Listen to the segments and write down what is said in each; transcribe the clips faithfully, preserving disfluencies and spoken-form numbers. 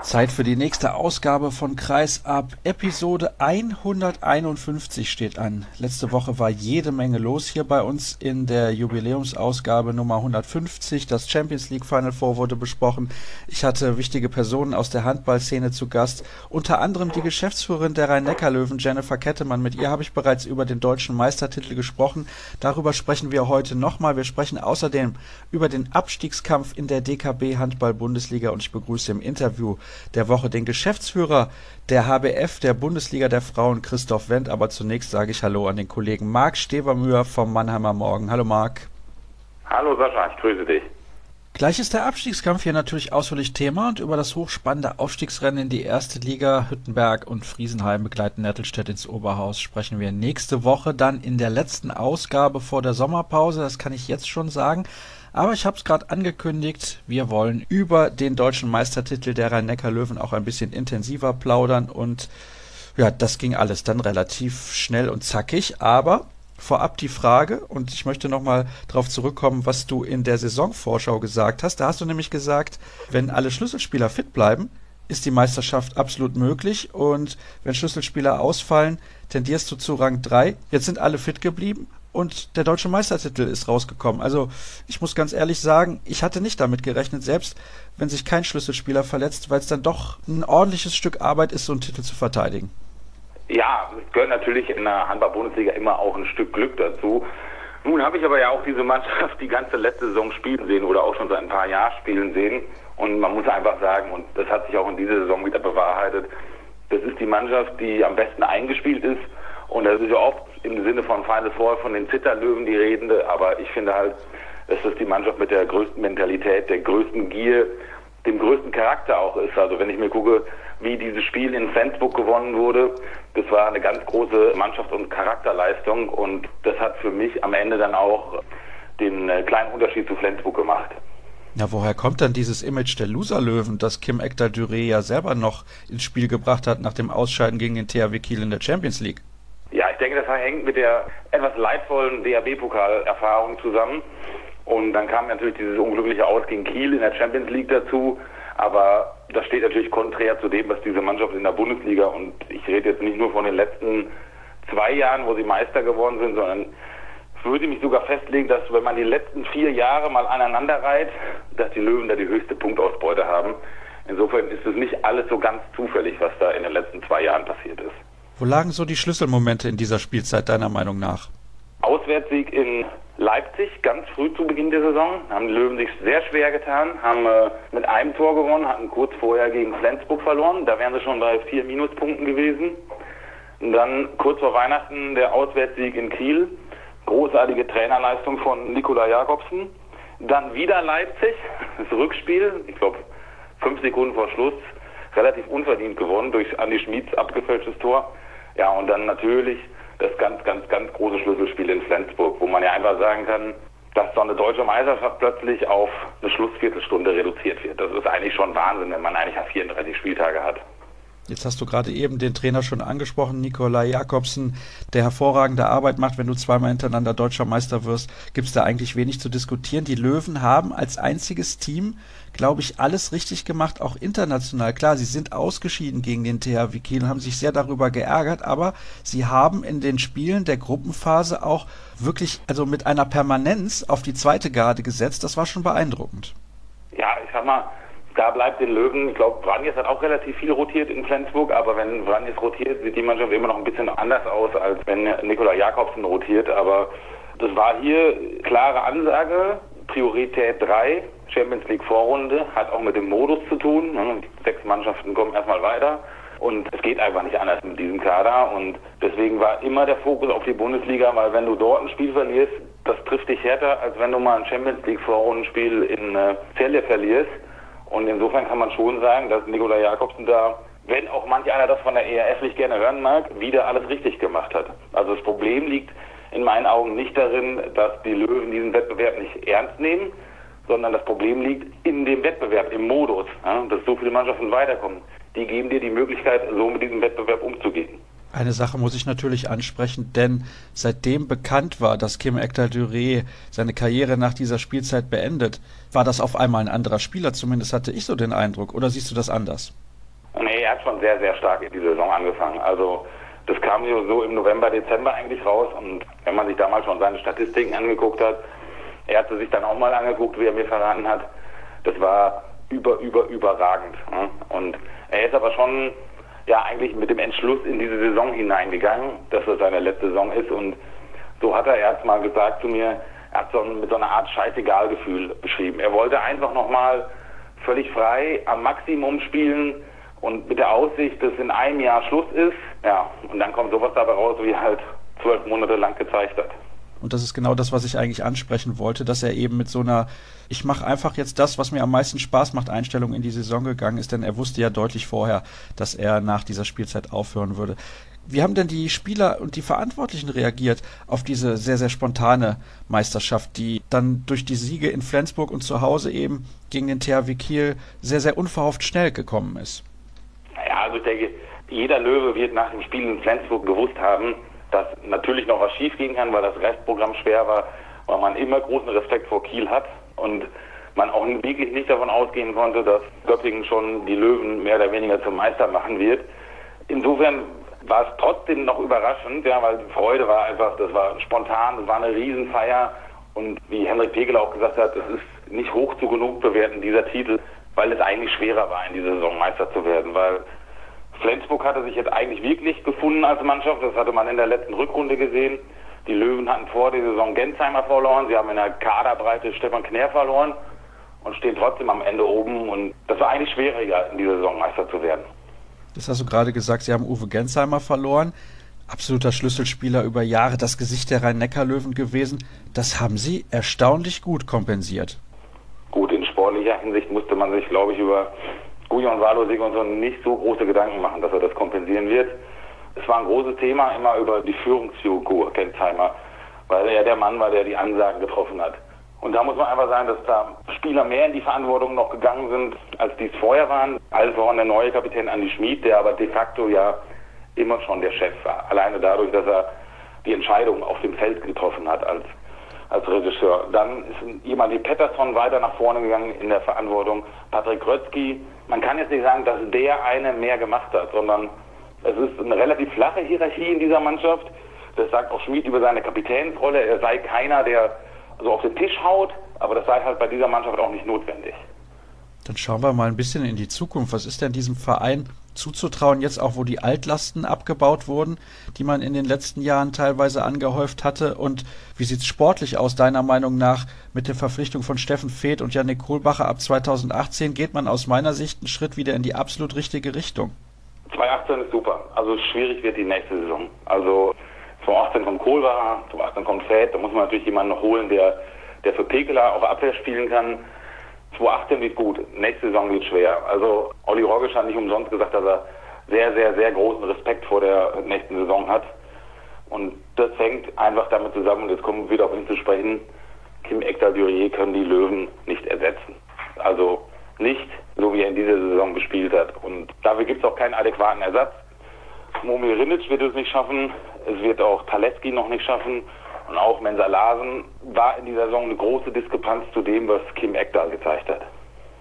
Zeit für die nächste Ausgabe von Kreisab. Episode hunderteinundfünfzig steht an. Letzte Woche war jede Menge los hier bei uns in der Jubiläumsausgabe Nummer hundertfünfzig. Das Champions League Final Four wurde besprochen. Ich hatte wichtige Personen aus der Handballszene zu Gast. Unter anderem die Geschäftsführerin der Rhein-Neckar-Löwen, Jennifer Kettemann. Mit ihr habe ich bereits über den deutschen Meistertitel gesprochen. Darüber sprechen wir heute nochmal. Wir sprechen außerdem über den Abstiegskampf in der D K B-Handball-Bundesliga und ich begrüße im Interview der Woche den Geschäftsführer der H B F, der Bundesliga der Frauen, Christoph Wendt. Aber zunächst sage ich Hallo an den Kollegen Marc Stevermüher vom Mannheimer Morgen. Hallo Marc. Hallo Sascha, ich grüße dich. Gleich ist der Abstiegskampf hier natürlich ausführlich Thema und über das hochspannende Aufstiegsrennen in die erste Liga. Hüttenberg und Friesenheim begleiten Nettelstedt ins Oberhaus. Sprechen wir nächste Woche dann in der letzten Ausgabe vor der Sommerpause. Das kann ich jetzt schon sagen. Aber ich habe es gerade angekündigt, wir wollen über den deutschen Meistertitel der Rhein-Neckar-Löwen auch ein bisschen intensiver plaudern und ja, das ging alles dann relativ schnell und zackig, aber vorab die Frage, und ich möchte nochmal darauf zurückkommen, was du in der Saisonvorschau gesagt hast. Da hast du nämlich gesagt, wenn alle Schlüsselspieler fit bleiben, ist die Meisterschaft absolut möglich und wenn Schlüsselspieler ausfallen, tendierst du zu Rang drei. Jetzt sind alle fit geblieben. Und der deutsche Meistertitel ist rausgekommen. Also ich muss ganz ehrlich sagen, ich hatte nicht damit gerechnet, selbst wenn sich kein Schlüsselspieler verletzt, weil es dann doch ein ordentliches Stück Arbeit ist, so einen Titel zu verteidigen. Ja, es gehört natürlich in der Handball-Bundesliga immer auch ein Stück Glück dazu. Nun habe ich aber ja auch diese Mannschaft die ganze letzte Saison spielen sehen oder auch schon seit ein paar Jahren spielen sehen. Und man muss einfach sagen, und das hat sich auch in dieser Saison wieder bewahrheitet, das ist die Mannschaft, die am besten eingespielt ist. Und das ist ja oft im Sinne von Final Four von den Zitterlöwen die Redende, aber ich finde halt, dass das die Mannschaft mit der größten Mentalität, der größten Gier, dem größten Charakter auch ist. Also wenn ich mir gucke, wie dieses Spiel in Flensburg gewonnen wurde, das war eine ganz große Mannschafts- und Charakterleistung und das hat für mich am Ende dann auch den kleinen Unterschied zu Flensburg gemacht. Ja, woher kommt dann dieses Image der Loserlöwen, das Kim Ekdahl-Duret ja selber noch ins Spiel gebracht hat nach dem Ausscheiden gegen den T H W Kiel in der Champions League? Ja, ich denke, das hängt mit der etwas leidvollen D H B-Pokal-Erfahrung zusammen. Und dann kam natürlich dieses unglückliche Aus gegen Kiel in der Champions League dazu. Aber das steht natürlich konträr zu dem, was diese Mannschaft in der Bundesliga, und ich rede jetzt nicht nur von den letzten zwei Jahren, wo sie Meister geworden sind, sondern würde mich sogar festlegen, dass wenn man die letzten vier Jahre mal aneinander reiht, dass die Löwen da die höchste Punktausbeute haben. Insofern ist es nicht alles so ganz zufällig, was da in den letzten zwei Jahren passiert ist. Wo lagen so die Schlüsselmomente in dieser Spielzeit deiner Meinung nach? Auswärtssieg in Leipzig, ganz früh zu Beginn der Saison, haben die Löwen sich sehr schwer getan, haben äh, mit einem Tor gewonnen, hatten kurz vorher gegen Flensburg verloren, da wären sie schon bei vier Minuspunkten gewesen. Und dann kurz vor Weihnachten der Auswärtssieg in Kiel, großartige Trainerleistung von Nikola Jakobsen. Dann wieder Leipzig, das Rückspiel, ich glaube fünf Sekunden vor Schluss, relativ unverdient gewonnen durch Andi Schmieds abgefälschtes Tor. Ja, und dann natürlich das ganz, ganz, ganz große Schlüsselspiel in Flensburg, wo man ja einfach sagen kann, dass so eine deutsche Meisterschaft plötzlich auf eine Schlussviertelstunde reduziert wird. Das ist eigentlich schon Wahnsinn, wenn man eigentlich vierunddreißig Spieltage hat. Jetzt hast du gerade eben den Trainer schon angesprochen, Nikola Jakobsen, der hervorragende Arbeit macht. Wenn du zweimal hintereinander deutscher Meister wirst, gibt es da eigentlich wenig zu diskutieren. Die Löwen haben als einziges Team, glaube ich, alles richtig gemacht, auch international. Klar, sie sind ausgeschieden gegen den T H W Kiel und haben sich sehr darüber geärgert, aber sie haben in den Spielen der Gruppenphase auch wirklich, also mit einer Permanenz auf die zweite Garde gesetzt. Das war schon beeindruckend. Ja, ich sag mal, da bleibt den Löwen, ich glaube, Vranjes hat auch relativ viel rotiert in Flensburg, aber wenn Vranjes rotiert, sieht die Mannschaft immer noch ein bisschen anders aus, als wenn Nikola Jakobsen rotiert. Aber das war hier klare Ansage, Priorität drei, Champions League Vorrunde, hat auch mit dem Modus zu tun. Sechs Mannschaften kommen erstmal weiter und es geht einfach nicht anders mit diesem Kader. Und deswegen war immer der Fokus auf die Bundesliga, weil wenn du dort ein Spiel verlierst, das trifft dich härter, als wenn du mal ein Champions League Vorrundenspiel in äh, Celle verlierst. Und insofern kann man schon sagen, dass Nikola Jakobsen da, wenn auch manch einer das von der E R F nicht gerne hören mag, wieder alles richtig gemacht hat. Also das Problem liegt in meinen Augen nicht darin, dass die Löwen diesen Wettbewerb nicht ernst nehmen, sondern das Problem liegt in dem Wettbewerb, im Modus, ja, dass so viele Mannschaften weiterkommen. Die geben dir die Möglichkeit, so mit diesem Wettbewerb umzugehen. Eine Sache muss ich natürlich ansprechen, denn seitdem bekannt war, dass Kim Ekdahl-Duret seine Karriere nach dieser Spielzeit beendet, war das auf einmal ein anderer Spieler, zumindest hatte ich so den Eindruck. Oder siehst du das anders? Nee, er hat schon sehr, sehr stark in die Saison angefangen. Also das kam so im November, Dezember eigentlich raus. Und wenn man sich damals schon seine Statistiken angeguckt hat, er hat sie sich dann auch mal angeguckt, wie er mir verraten hat. Das war über, über, überragend. Und er ist aber schon ja eigentlich mit dem Entschluss in diese Saison hineingegangen, dass das seine letzte Saison ist. Und so hat er erst mal gesagt zu mir, er hat so mit so einer Art Scheißegal-Gefühl beschrieben. Er wollte einfach nochmal völlig frei am Maximum spielen und mit der Aussicht, dass in einem Jahr Schluss ist. Ja, und dann kommt sowas dabei raus, wie er halt zwölf Monate lang gezeigt hat. Und das ist genau das, was ich eigentlich ansprechen wollte, dass er eben mit so einer, ich mache einfach jetzt das, was mir am meisten Spaß macht, Einstellung in die Saison gegangen ist, denn er wusste ja deutlich vorher, dass er nach dieser Spielzeit aufhören würde. Wie haben denn die Spieler und die Verantwortlichen reagiert auf diese sehr, sehr spontane Meisterschaft, die dann durch die Siege in Flensburg und zu Hause eben gegen den T H W Kiel sehr, sehr unverhofft schnell gekommen ist? Ja, also ich denke, jeder Löwe wird nach dem Spiel in Flensburg gewusst haben, dass natürlich noch was schief gehen kann, weil das Restprogramm schwer war, weil man immer großen Respekt vor Kiel hat und man auch wirklich nicht davon ausgehen konnte, dass Göppingen schon die Löwen mehr oder weniger zum Meister machen wird. Insofern war es trotzdem noch überraschend, ja, weil die Freude war einfach, das war spontan, das war eine Riesenfeier und wie Henrik Pegel auch gesagt hat, es ist nicht hoch zu genug bewerten, dieser Titel, weil es eigentlich schwerer war, in dieser Saison Meister zu werden, weil Flensburg hatte sich jetzt eigentlich wirklich gefunden als Mannschaft, das hatte man in der letzten Rückrunde gesehen. Die Löwen hatten vor der Saison Gensheimer verloren, sie haben in der Kaderbreite Stefan Knär verloren und stehen trotzdem am Ende oben und das war eigentlich schwieriger, in dieser Saison Meister zu werden. Das hast du gerade gesagt, sie haben Uwe Gensheimer verloren, absoluter Schlüsselspieler über Jahre, das Gesicht der Rhein-Neckar-Löwen gewesen. Das haben sie erstaunlich gut kompensiert. Gut, in sportlicher Hinsicht musste man sich, glaube ich, über Gujon Walosig und so nicht so große Gedanken machen, dass er das kompensieren wird. Es war ein großes Thema immer über die Führungsfigur Gensheimer, weil er ja der Mann war, der die Ansagen getroffen hat. Und da muss man einfach sagen, dass da Spieler mehr in die Verantwortung noch gegangen sind, als dies vorher waren. Allen voran der neue Kapitän Andi Schmid, der aber de facto ja immer schon der Chef war. Alleine dadurch, dass er die Entscheidung auf dem Feld getroffen hat als, als Regisseur. Dann ist jemand wie Pettersson weiter nach vorne gegangen in der Verantwortung. Patrick Grötzky, man kann jetzt nicht sagen, dass der eine mehr gemacht hat, sondern es ist eine relativ flache Hierarchie in dieser Mannschaft. Das sagt auch Schmid über seine Kapitänsrolle. Er sei keiner, der so auf den Tisch haut, aber das sei halt bei dieser Mannschaft auch nicht notwendig. Dann schauen wir mal ein bisschen in die Zukunft. Was ist denn diesem Verein zuzutrauen, jetzt auch, wo die Altlasten abgebaut wurden, die man in den letzten Jahren teilweise angehäuft hatte? Und wie sieht es sportlich aus, deiner Meinung nach, mit der Verpflichtung von Steffen Feeth und Yannick Kohlbacher ab zweitausendachtzehn? Geht man aus meiner Sicht einen Schritt wieder in die absolut richtige Richtung? zweitausendachtzehn ist super. Also schwierig wird die nächste Saison. Also zweitausendachtzehn kommt Kohlbacher, zweitausendachtzehn kommt Feeth. Da muss man natürlich jemanden noch holen, der, der für Pekela auch Abwehr spielen kann. zweitausendachtzehn wird gut, nächste Saison wird schwer. Also Olli Rogisch hat nicht umsonst gesagt, dass er sehr, sehr, sehr großen Respekt vor der nächsten Saison hat. Und das hängt einfach damit zusammen, und jetzt kommen wir wieder auf ihn zu sprechen, Kim Ekdal-Durier können die Löwen nicht ersetzen. Also nicht, so wie er in dieser Saison gespielt hat. Und dafür gibt es auch keinen adäquaten Ersatz. Momir Rinic wird es nicht schaffen, es wird auch Taleski noch nicht schaffen. Und auch Mensa Larsen war in dieser Saison eine große Diskrepanz zu dem, was Kim Ekdal gezeigt hat.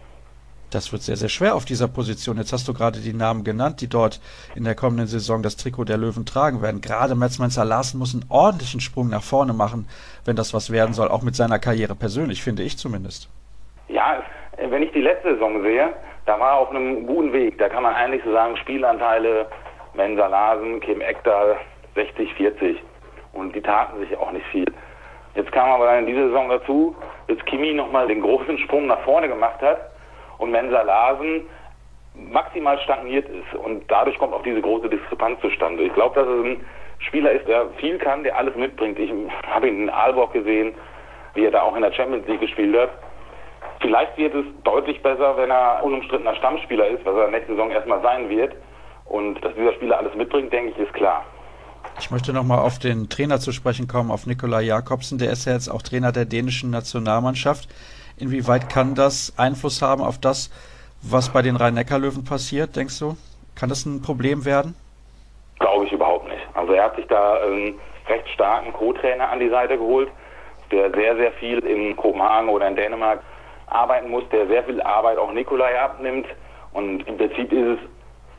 Das wird sehr, sehr schwer auf dieser Position. Jetzt hast du gerade die Namen genannt, die dort in der kommenden Saison das Trikot der Löwen tragen werden. Gerade Mats Mensa Larsen muss einen ordentlichen Sprung nach vorne machen, wenn das was werden soll, auch mit seiner Karriere persönlich, finde ich zumindest. Ja, wenn ich die letzte Saison sehe, da war er auf einem guten Weg. Da kann man eigentlich so sagen, Spielanteile Mensa Larsen, Kim Ekdal sechzig vierzig. Und die taten sich auch nicht viel. Jetzt kam aber dann in dieser Saison dazu, dass Kimi nochmal den großen Sprung nach vorne gemacht hat und Mensa Larsen maximal stagniert ist. Und dadurch kommt auch diese große Diskrepanz zustande. Ich glaube, dass es ein Spieler ist, der viel kann, der alles mitbringt. Ich habe ihn in Aalborg gesehen, wie er da auch in der Champions League gespielt hat. Vielleicht wird es deutlich besser, wenn er unumstrittener Stammspieler ist, was er nächste Saison erstmal sein wird. Und dass dieser Spieler alles mitbringt, denke ich, ist klar. Ich möchte nochmal auf den Trainer zu sprechen kommen, auf Nikolaj Jakobsen. Der ist ja jetzt auch Trainer der dänischen Nationalmannschaft. Inwieweit kann das Einfluss haben auf das, was bei den Rhein-Neckar-Löwen passiert, denkst du? Kann das ein Problem werden? Glaube ich überhaupt nicht. Also er hat sich da einen recht starken Co-Trainer an die Seite geholt, der sehr, sehr viel in Kopenhagen oder in Dänemark arbeiten muss, der sehr viel Arbeit auch Nikolaj abnimmt. Und im Prinzip ist es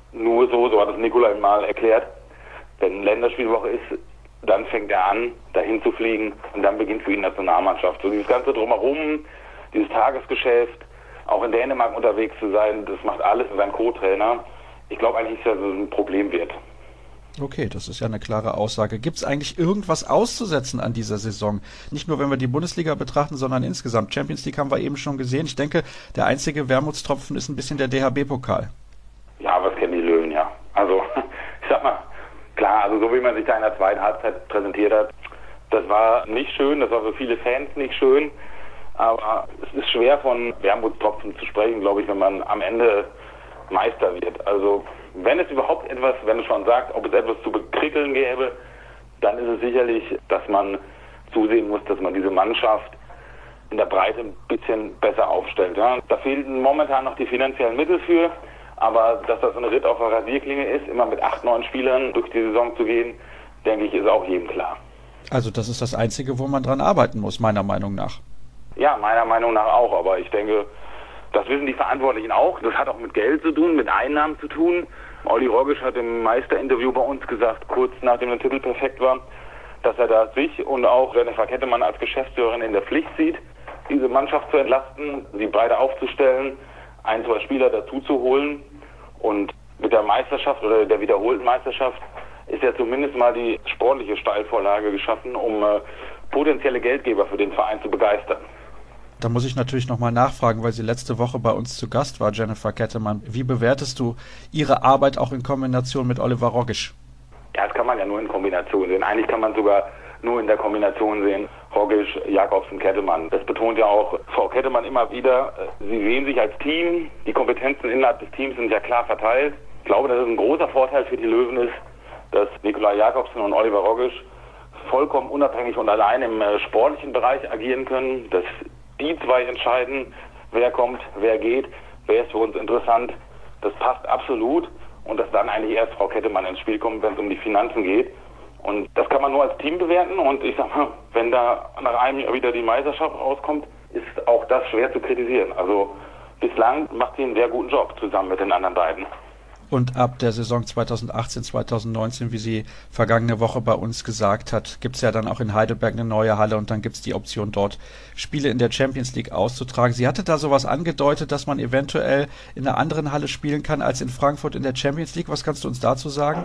nur so, so hat es Nikolai mal erklärt, wenn Länderspielwoche ist, dann fängt er an, dahin zu fliegen und dann beginnt für ihn Nationalmannschaft. So dieses ganze Drumherum, dieses Tagesgeschäft, auch in Dänemark unterwegs zu sein, das macht alles sein Co-Trainer. Ich glaube eigentlich, dass das ein Problem wird. Okay, das ist ja eine klare Aussage. Gibt es eigentlich irgendwas auszusetzen an dieser Saison? Nicht nur, wenn wir die Bundesliga betrachten, sondern insgesamt. Champions League haben wir eben schon gesehen. Ich denke, der einzige Wermutstropfen ist ein bisschen der D H B-Pokal. Ja, was kennen die Löwen, ja. Also, ich sag mal, klar, also so wie man sich da in der zweiten Halbzeit präsentiert hat, das war nicht schön, das war für viele Fans nicht schön. Aber es ist schwer von Wermutstropfen zu sprechen, glaube ich, wenn man am Ende Meister wird. Also wenn es überhaupt etwas, wenn es schon sagt, ob es etwas zu bekrickeln gäbe, dann ist es sicherlich, dass man zusehen muss, dass man diese Mannschaft in der Breite ein bisschen besser aufstellt. Ja. Da fehlen momentan noch die finanziellen Mittel für, aber dass das ein Ritt auf der Rasierklinge ist, immer mit acht, neun Spielern durch die Saison zu gehen, denke ich, ist auch jedem klar. Also das ist das Einzige, wo man dran arbeiten muss, meiner Meinung nach. Ja, meiner Meinung nach auch, aber ich denke, das wissen die Verantwortlichen auch. Das hat auch mit Geld zu tun, mit Einnahmen zu tun. Olli Rogisch hat im Meisterinterview bei uns gesagt, kurz nachdem der Titel perfekt war, dass er da sich und auch Jennifer Kettemann als Geschäftsführerin in der Pflicht sieht, diese Mannschaft zu entlasten, sie breiter aufzustellen, ein, zwei Spieler dazu zu holen. Und mit der Meisterschaft oder der wiederholten Meisterschaft ist ja zumindest mal die sportliche Steilvorlage geschaffen, um äh, potenzielle Geldgeber für den Verein zu begeistern. Da muss ich natürlich nochmal nachfragen, weil sie letzte Woche bei uns zu Gast war, Jennifer Kettemann. Wie bewertest du ihre Arbeit auch in Kombination mit Oliver Rogisch? Ja, das kann man ja nur in Kombination sehen. Eigentlich kann man sogar nur in der Kombination sehen, Rogisch, Jakobsen, Kettemann. Das betont ja auch Frau Kettemann immer wieder. Sie sehen sich als Team. Die Kompetenzen innerhalb des Teams sind ja klar verteilt. Ich glaube, dass es ein großer Vorteil für die Löwen ist, dass Nikolai Jakobsen und Oliver Rogisch vollkommen unabhängig und allein im äh, sportlichen Bereich agieren können. Dass die zwei entscheiden, wer kommt, wer geht, wer ist für uns interessant. Das passt absolut und dass dann eigentlich erst Frau Kettemann ins Spiel kommt, wenn es um die Finanzen geht. Und das kann man nur als Team bewerten und ich sag mal, wenn da nach einem Jahr wieder die Meisterschaft rauskommt, ist auch das schwer zu kritisieren. Also bislang macht sie einen sehr guten Job zusammen mit den anderen beiden. Und ab der Saison zweitausendachtzehn, zweitausendneunzehn, wie sie vergangene Woche bei uns gesagt hat, gibt es ja dann auch in Heidelberg eine neue Halle und dann gibt es die Option dort, Spiele in der Champions League auszutragen. Sie hatte da sowas angedeutet, dass man eventuell in einer anderen Halle spielen kann als in Frankfurt in der Champions League. Was kannst du uns dazu sagen?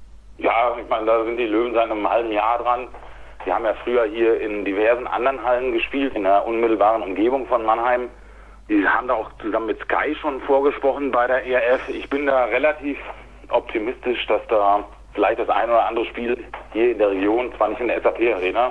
Ja, ich meine, da sind die Löwen seit einem halben Jahr dran. Sie haben ja früher hier in diversen anderen Hallen gespielt, in der unmittelbaren Umgebung von Mannheim. Die haben da auch zusammen mit Sky schon vorgesprochen bei der E R F. Ich bin da relativ optimistisch, dass da vielleicht das ein oder andere Spiel hier in der Region, zwar nicht in der S A P-Arena,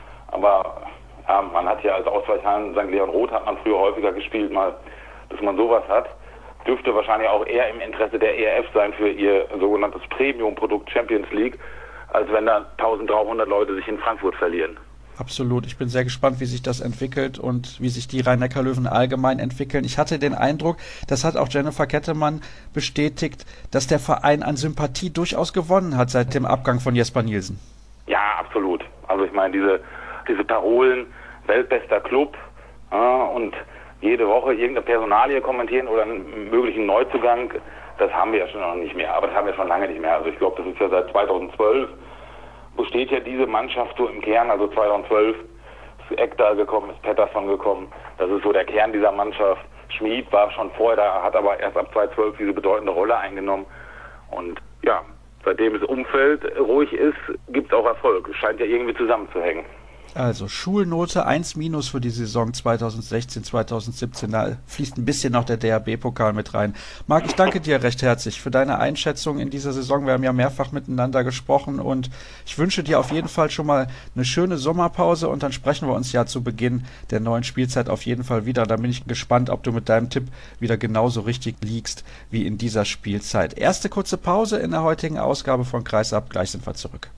aber ja, man hat ja als Ausweichhallen, Sankt Leon Roth hat man früher häufiger gespielt, mal, dass man sowas hat. Dürfte wahrscheinlich auch eher im Interesse der E R F sein für ihr sogenanntes Premium-Produkt Champions League, als wenn da eintausenddreihundert Leute sich in Frankfurt verlieren. Absolut. Ich bin sehr gespannt, wie sich das entwickelt und wie sich die Rhein-Neckar-Löwen allgemein entwickeln. Ich hatte den Eindruck, das hat auch Jennifer Kettemann bestätigt, dass der Verein an Sympathie durchaus gewonnen hat seit dem Abgang von Jesper Nielsen. Ja, absolut. Also ich meine, diese, diese Parolen, weltbester Club ja, und jede Woche irgendeine Personalie kommentieren oder einen möglichen Neuzugang, das haben wir ja schon noch nicht mehr. Aber das haben wir schon lange nicht mehr. Also ich glaube, das ist ja seit zweitausendzwölf. Besteht ja diese Mannschaft so im Kern, also zweitausendzwölf ist Ekdal gekommen, ist Pettersson gekommen, das ist so der Kern dieser Mannschaft. Schmid war schon vorher da, hat aber erst ab zweitausendzwölf diese bedeutende Rolle eingenommen und ja, seitdem das Umfeld ruhig ist, gibt es auch Erfolg, es scheint ja irgendwie zusammenzuhängen. Also Schulnote eins minus für die Saison zweitausendsechzehn, zweitausendsiebzehn, da fließt ein bisschen noch der D H B-Pokal mit rein. Marc, ich danke dir recht herzlich für deine Einschätzung in dieser Saison. Wir haben ja mehrfach miteinander gesprochen und ich wünsche dir auf jeden Fall schon mal eine schöne Sommerpause und dann sprechen wir uns ja zu Beginn der neuen Spielzeit auf jeden Fall wieder. Da bin ich gespannt, ob du mit deinem Tipp wieder genauso richtig liegst wie in dieser Spielzeit. Erste kurze Pause in der heutigen Ausgabe von Kreisab, gleich sind wir zurück.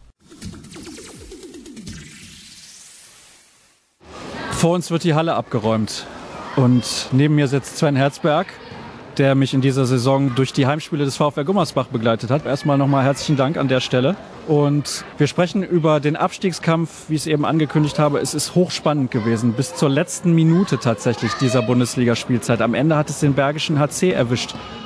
Vor uns wird die Halle abgeräumt und neben mir sitzt Sven Herzberg, der mich in dieser Saison durch die Heimspiele des VfR Gummersbach begleitet hat. Erstmal nochmal herzlichen Dank an der Stelle. Und wir sprechen über den Abstiegskampf, wie ich es eben angekündigt habe. Es ist hochspannend gewesen, bis zur letzten Minute tatsächlich dieser Bundesligaspielzeit. Am Ende hat es den Bergischen H C erwischt.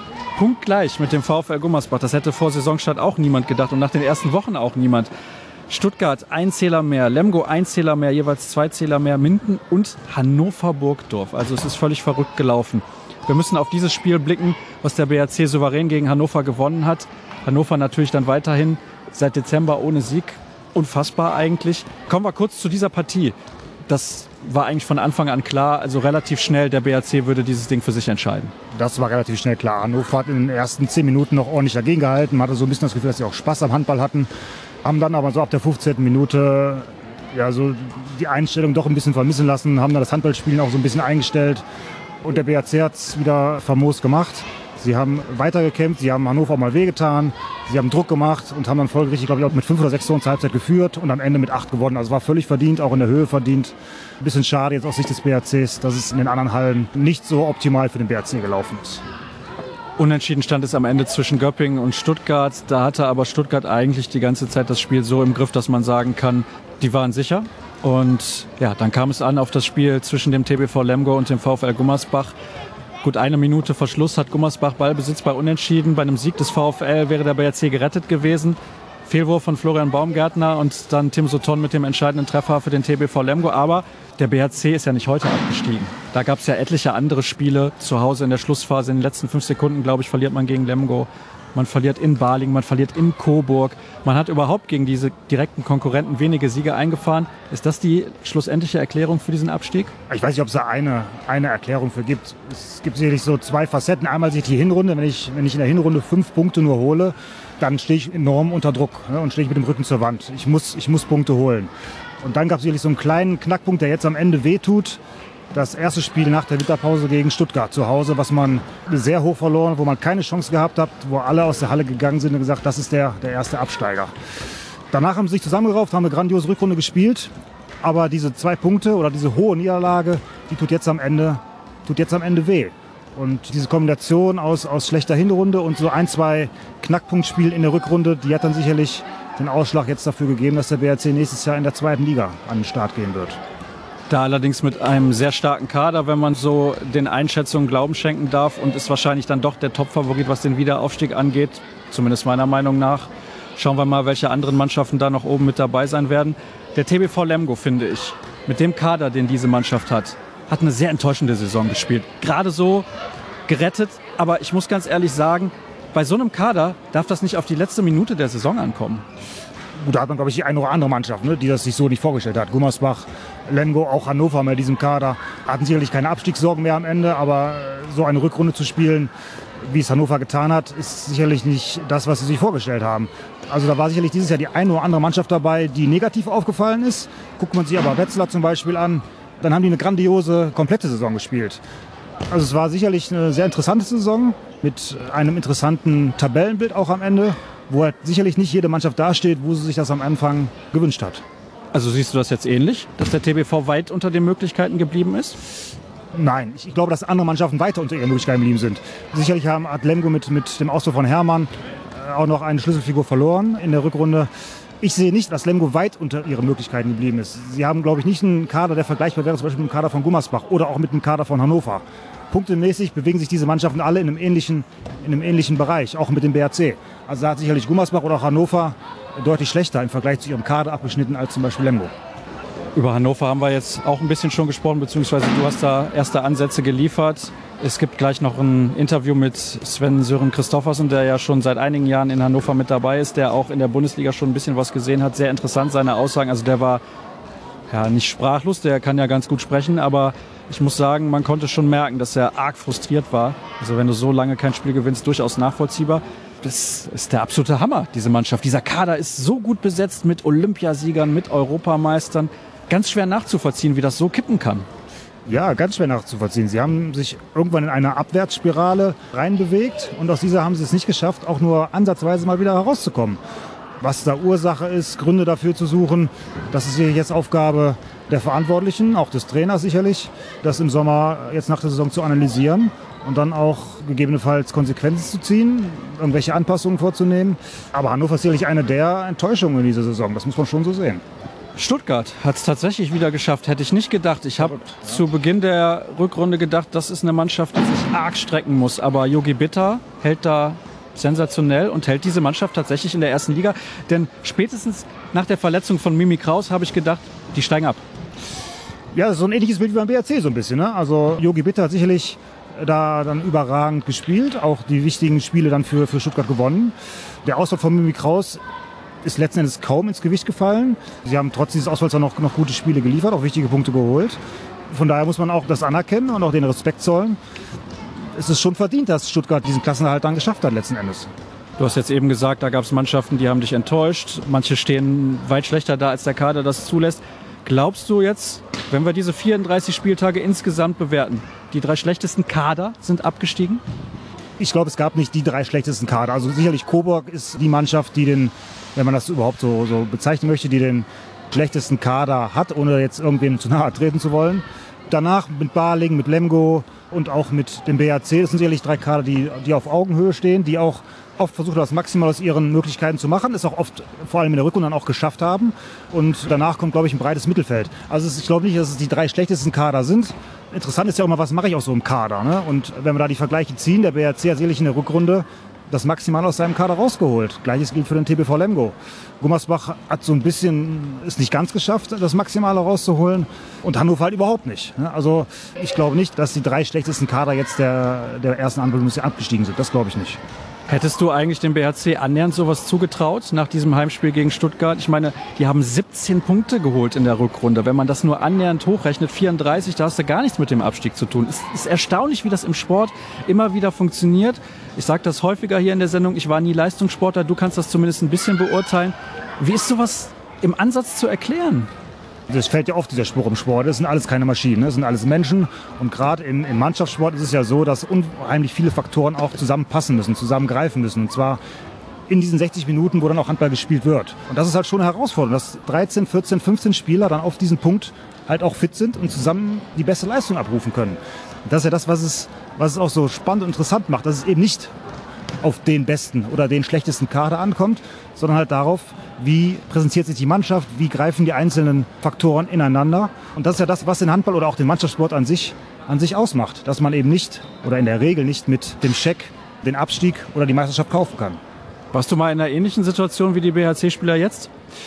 punktgleich mit dem VfL Gummersbach. Das hätte vor Saisonstart auch niemand gedacht und nach den ersten Wochen auch niemand. Stuttgart ein Zähler mehr, Lemgo ein Zähler mehr, jeweils zwei Zähler mehr, Minden und Hannover-Burgdorf. Also es ist völlig verrückt gelaufen. Wir müssen auf dieses Spiel blicken, was der B R C souverän gegen Hannover gewonnen hat. Hannover natürlich dann weiterhin seit Dezember ohne Sieg. Unfassbar eigentlich. Kommen wir kurz zu dieser Partie. Das war eigentlich von Anfang an klar, also relativ schnell, der B R C würde dieses Ding für sich entscheiden. Das war relativ schnell klar. Hannover hat in den ersten zehn Minuten noch ordentlich dagegen gehalten. Man hatte so ein bisschen das Gefühl, dass sie auch Spaß am Handball hatten. Haben dann aber so ab der fünfzehnten Minute ja, so die Einstellung doch ein bisschen vermissen lassen, haben dann das Handballspielen auch so ein bisschen eingestellt. Und der B R C hat es wieder famos gemacht. Sie haben weitergekämpft, sie haben Hannover mal wehgetan, sie haben Druck gemacht und haben dann folgerichtig, glaube ich, auch mit fünf oder sechs Toren zur Halbzeit geführt und am Ende mit acht gewonnen. Also war völlig verdient, auch in der Höhe verdient. Ein bisschen schade jetzt aus Sicht des B R Cs, dass es in den anderen Hallen nicht so optimal für den B R C gelaufen ist. Unentschieden stand es am Ende zwischen Göppingen und Stuttgart. Da hatte aber Stuttgart eigentlich die ganze Zeit das Spiel so im Griff, dass man sagen kann, die waren sicher. Und ja, dann kam es an auf das Spiel zwischen dem T B V Lemgo und dem VfL Gummersbach. Gut eine Minute vor Schluss hat Gummersbach Ballbesitz bei Unentschieden. Bei einem Sieg des VfL wäre der B R C gerettet gewesen. Fehlwurf von Florian Baumgärtner und dann Tim Sutton mit dem entscheidenden Treffer für den T B V Lemgo. Aber der B R C ist ja nicht heute abgestiegen. Da gab es ja etliche andere Spiele zu Hause in der Schlussphase. In den letzten fünf Sekunden, glaube ich, verliert man gegen Lemgo. Man verliert in Balingen, man verliert in Coburg. Man hat überhaupt gegen diese direkten Konkurrenten wenige Siege eingefahren. Ist das die schlussendliche Erklärung für diesen Abstieg? Ich weiß nicht, ob es da eine, eine Erklärung für gibt. Es gibt sicherlich so zwei Facetten. Einmal sich die Hinrunde. Wenn ich, wenn ich in der Hinrunde fünf Punkte nur hole, dann stehe ich enorm unter Druck, ne, und stehe ich mit dem Rücken zur Wand. Ich muss, ich muss Punkte holen. Und dann gab es sicherlich so einen kleinen Knackpunkt, der jetzt am Ende wehtut. Das erste Spiel nach der Winterpause gegen Stuttgart zu Hause, was man sehr hoch verloren, wo man keine Chance gehabt hat, wo alle aus der Halle gegangen sind und gesagt, das ist der, der erste Absteiger. Danach haben sie sich zusammengerauft, haben eine grandiose Rückrunde gespielt. Aber diese zwei Punkte oder diese hohe Niederlage, die tut jetzt am Ende, tut jetzt am Ende weh. Und diese Kombination aus, aus schlechter Hinrunde und so ein, zwei Knackpunktspielen in der Rückrunde, die hat dann sicherlich den Ausschlag jetzt dafür gegeben, dass der B R C nächstes Jahr in der zweiten Liga an den Start gehen wird. Da allerdings mit einem sehr starken Kader, wenn man so den Einschätzungen Glauben schenken darf, und ist wahrscheinlich dann doch der Top-Favorit, was den Wiederaufstieg angeht, zumindest meiner Meinung nach. Schauen wir mal, welche anderen Mannschaften da noch oben mit dabei sein werden. Der T B V Lemgo, finde ich, mit dem Kader, den diese Mannschaft hat, hat eine sehr enttäuschende Saison gespielt. Gerade so gerettet, aber ich muss ganz ehrlich sagen, bei so einem Kader darf das nicht auf die letzte Minute der Saison ankommen. Gut, da hat man, glaube ich, die eine oder andere Mannschaft, ne, die das sich so nicht vorgestellt hat. Gummersbach, Lemgo, auch Hannover mit diesem Kader hatten sicherlich keine Abstiegssorgen mehr am Ende, aber so eine Rückrunde zu spielen, wie es Hannover getan hat, ist sicherlich nicht das, was sie sich vorgestellt haben. Also da war sicherlich dieses Jahr die eine oder andere Mannschaft dabei, die negativ aufgefallen ist. Guckt man sich aber Wetzlar zum Beispiel an, dann haben die eine grandiose, komplette Saison gespielt. Also es war sicherlich eine sehr interessante Saison mit einem interessanten Tabellenbild auch am Ende, wo halt sicherlich nicht jede Mannschaft dasteht, wo sie sich das am Anfang gewünscht hat. Also siehst du das jetzt ähnlich, dass der T B V weit unter den Möglichkeiten geblieben ist? Nein, ich glaube, dass andere Mannschaften weiter unter ihren Möglichkeiten geblieben sind. Sicherlich haben, hat Lemgo mit, mit dem Ausfall von Hermann auch noch eine Schlüsselfigur verloren in der Rückrunde. Ich sehe nicht, dass Lemgo weit unter ihren Möglichkeiten geblieben ist. Sie haben, glaube ich, nicht einen Kader, der vergleichbar wäre, zum Beispiel mit dem Kader von Gummersbach oder auch mit dem Kader von Hannover. Punktemäßig bewegen sich diese Mannschaften alle in einem ähnlichen, in einem ähnlichen Bereich, auch mit dem B R C. Also da hat sicherlich Gummersbach oder auch Hannover deutlich schlechter im Vergleich zu ihrem Kader abgeschnitten als zum Beispiel Lemgo. Über Hannover haben wir jetzt auch ein bisschen schon gesprochen, beziehungsweise du hast da erste Ansätze geliefert. Es gibt gleich noch ein Interview mit Sven Sören Christoffersen, der ja schon seit einigen Jahren in Hannover mit dabei ist, der auch in der Bundesliga schon ein bisschen was gesehen hat. Sehr interessant, seine Aussagen. Also der war ja nicht sprachlos, der kann ja ganz gut sprechen, aber ich muss sagen, man konnte schon merken, dass er arg frustriert war. Also wenn du so lange kein Spiel gewinnst, durchaus nachvollziehbar. Das ist der absolute Hammer, diese Mannschaft. Dieser Kader ist so gut besetzt mit Olympiasiegern, mit Europameistern. Ganz schwer nachzuvollziehen, wie das so kippen kann. Ja, ganz schwer nachzuvollziehen. Sie haben sich irgendwann in eine Abwärtsspirale reinbewegt und aus dieser haben sie es nicht geschafft, auch nur ansatzweise mal wieder herauszukommen. Was da Ursache ist, Gründe dafür zu suchen, das ist jetzt Aufgabe der Verantwortlichen, auch des Trainers sicherlich, das im Sommer jetzt nach der Saison zu analysieren und dann auch gegebenenfalls Konsequenzen zu ziehen, irgendwelche Anpassungen vorzunehmen. Aber Hannover ist sicherlich eine der Enttäuschungen in dieser Saison, das muss man schon so sehen. Stuttgart hat es tatsächlich wieder geschafft. Hätte ich nicht gedacht. Ich habe ja. zu Beginn der Rückrunde gedacht, das ist eine Mannschaft, die sich arg strecken muss. Aber Jogi Bitter hält da sensationell und hält diese Mannschaft tatsächlich in der ersten Liga. Denn spätestens nach der Verletzung von Mimi Kraus habe ich gedacht, die steigen ab. Ja, das ist so ein ähnliches Bild wie beim B R C so ein bisschen. Ne? Also Jogi Bitter hat sicherlich da dann überragend gespielt, auch die wichtigen Spiele dann für, für Stuttgart gewonnen. Der Ausfall von Mimi Kraus ist letzten Endes kaum ins Gewicht gefallen. Sie haben trotz dieses Ausfalls auch noch, noch gute Spiele geliefert, auch wichtige Punkte geholt. Von daher muss man auch das anerkennen und auch den Respekt zollen. Es ist schon verdient, dass Stuttgart diesen Klassenerhalt dann geschafft hat letzten Endes. Du hast jetzt eben gesagt, da gab es Mannschaften, die haben dich enttäuscht. Manche stehen weit schlechter da, als der Kader das zulässt. Glaubst du jetzt, wenn wir diese vierunddreißig Spieltage insgesamt bewerten, die drei schlechtesten Kader sind abgestiegen? Ich glaube, es gab nicht die drei schlechtesten Kader. Also sicherlich Coburg ist die Mannschaft, die den, wenn man das überhaupt so, so bezeichnen möchte, die den schlechtesten Kader hat, ohne jetzt irgendwem zu nahe treten zu wollen. Danach mit Baling, mit Lemgo und auch mit dem B R C, das sind sicherlich drei Kader, die, die auf Augenhöhe stehen, die auch oft versucht, das maximal aus ihren Möglichkeiten zu machen, es auch oft, vor allem in der Rückrunde, dann auch geschafft haben. Und danach kommt, glaube ich, ein breites Mittelfeld. Also es ist, ich glaube nicht, dass es die drei schlechtesten Kader sind. Interessant ist ja auch mal, was mache ich aus so einem Kader. Ne? Und wenn wir da die Vergleiche ziehen, der B R C hat sicherlich in der Rückrunde das Maximal aus seinem Kader rausgeholt. Gleiches gilt für den T B V Lemgo. Gummersbach hat so ein bisschen, ist nicht ganz geschafft, das Maximale rauszuholen. Und Hannover halt überhaupt nicht. Also ich glaube nicht, dass die drei schlechtesten Kader jetzt der, der ersten Handball-Bundesliga abgestiegen sind. Das glaube ich nicht. Hättest du eigentlich dem B R C annähernd sowas zugetraut nach diesem Heimspiel gegen Stuttgart? Ich meine, die haben siebzehn Punkte geholt in der Rückrunde. Wenn man das nur annähernd hochrechnet, vierunddreißig, da hast du gar nichts mit dem Abstieg zu tun. Es ist erstaunlich, wie das im Sport immer wieder funktioniert. Ich sage das häufiger hier in der Sendung, ich war nie Leistungssportler, du kannst das zumindest ein bisschen beurteilen. Wie ist sowas im Ansatz zu erklären? Das fällt ja oft, dieser Spruch im Sport. Das sind alles keine Maschinen, das sind alles Menschen. Und gerade im, im Mannschaftssport ist es ja so, dass unheimlich viele Faktoren auch zusammenpassen müssen, zusammengreifen müssen. Und zwar in diesen sechzig Minuten, wo dann auch Handball gespielt wird. Und das ist halt schon eine Herausforderung, dass dreizehn, vierzehn, fünfzehn Spieler dann auf diesen Punkt halt auch fit sind und zusammen die beste Leistung abrufen können. Und das ist ja das, was es, was es auch so spannend und interessant macht, dass es eben nicht auf den besten oder den schlechtesten Kader ankommt, sondern halt darauf, wie präsentiert sich die Mannschaft, wie greifen die einzelnen Faktoren ineinander. Und das ist ja das, was den Handball oder auch den Mannschaftssport an sich, an sich ausmacht, dass man eben nicht oder in der Regel nicht mit dem Scheck den Abstieg oder die Meisterschaft kaufen kann. Warst du mal in einer ähnlichen Situation wie die B H C-Spieler jetzt?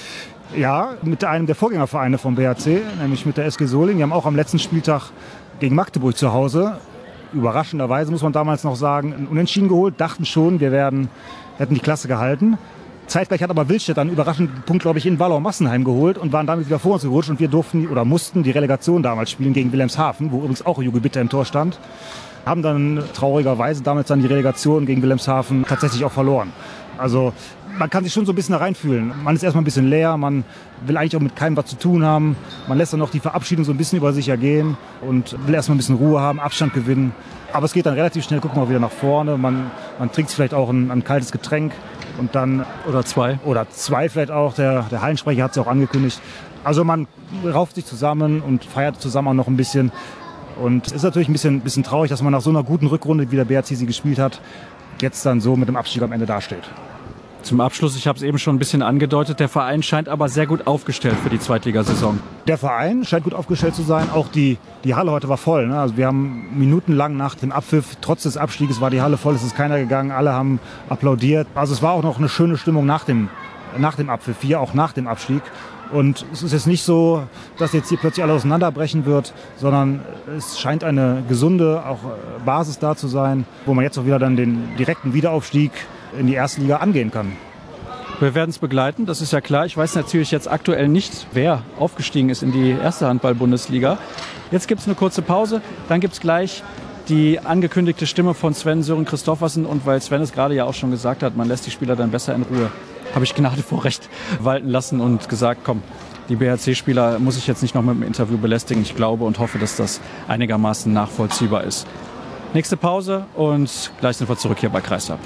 Ja, mit einem der Vorgängervereine vom B H C, nämlich mit der S G Solingen. Die haben auch am letzten Spieltag gegen Magdeburg zu Hause, überraschenderweise muss man damals noch sagen, ein Unentschieden geholt, dachten schon, wir werden, hätten die Klasse gehalten. Zeitgleich hat aber Willstedt einen überraschenden Punkt, glaube ich, in Wallau-Massenheim geholt und waren damit wieder vor uns gerutscht. Und wir durften oder mussten die Relegation damals spielen gegen Wilhelmshaven, wo übrigens auch Jogi Bitter im Tor stand. Haben dann traurigerweise damals dann die Relegation gegen Wilhelmshaven tatsächlich auch verloren. Also man kann sich schon so ein bisschen da reinfühlen. Man ist erstmal ein bisschen leer, man will eigentlich auch mit keinem was zu tun haben. Man lässt dann noch die Verabschiedung so ein bisschen über sich ergehen und will erstmal ein bisschen Ruhe haben, Abstand gewinnen. Aber es geht dann relativ schnell, gucken wir wieder nach vorne. Man, man trinkt vielleicht auch ein, ein kaltes Getränk und dann... Oder zwei. Oder zwei vielleicht auch. Der, der Hallensprecher hat es ja auch angekündigt. Also man rauft sich zusammen und feiert zusammen auch noch ein bisschen. Und es ist natürlich ein bisschen, bisschen traurig, dass man nach so einer guten Rückrunde, wie der B R C sie gespielt hat, jetzt dann so mit dem Abstieg am Ende dasteht. Zum Abschluss, ich habe es eben schon ein bisschen angedeutet, der Verein scheint aber sehr gut aufgestellt für die Zweitligasaison. Der Verein scheint gut aufgestellt zu sein. Auch die, die Halle heute war voll. Ne? Also wir haben minutenlang nach dem Abpfiff, trotz des Abstieges war die Halle voll, es ist keiner gegangen, alle haben applaudiert. Also es war auch noch eine schöne Stimmung nach dem, nach dem Abpfiff, hier auch nach dem Abstieg. Und es ist jetzt nicht so, dass jetzt hier plötzlich alles auseinanderbrechen wird, sondern es scheint eine gesunde auch Basis da zu sein, wo man jetzt auch wieder dann den direkten Wiederaufstieg in die erste Liga angehen kann. Wir werden es begleiten, das ist ja klar. Ich weiß natürlich jetzt aktuell nicht, wer aufgestiegen ist in die erste Handball-Bundesliga. Jetzt gibt es eine kurze Pause, dann gibt es gleich die angekündigte Stimme von Sven Sören Christoffersen. Und weil Sven es gerade ja auch schon gesagt hat, man lässt die Spieler dann besser in Ruhe, habe ich Gnade vor Recht walten lassen und gesagt, komm, die B H C-Spieler muss ich jetzt nicht noch mit dem Interview belästigen. Ich glaube und hoffe, dass das einigermaßen nachvollziehbar ist. Nächste Pause und gleich sind wir zurück hier bei Kreisab.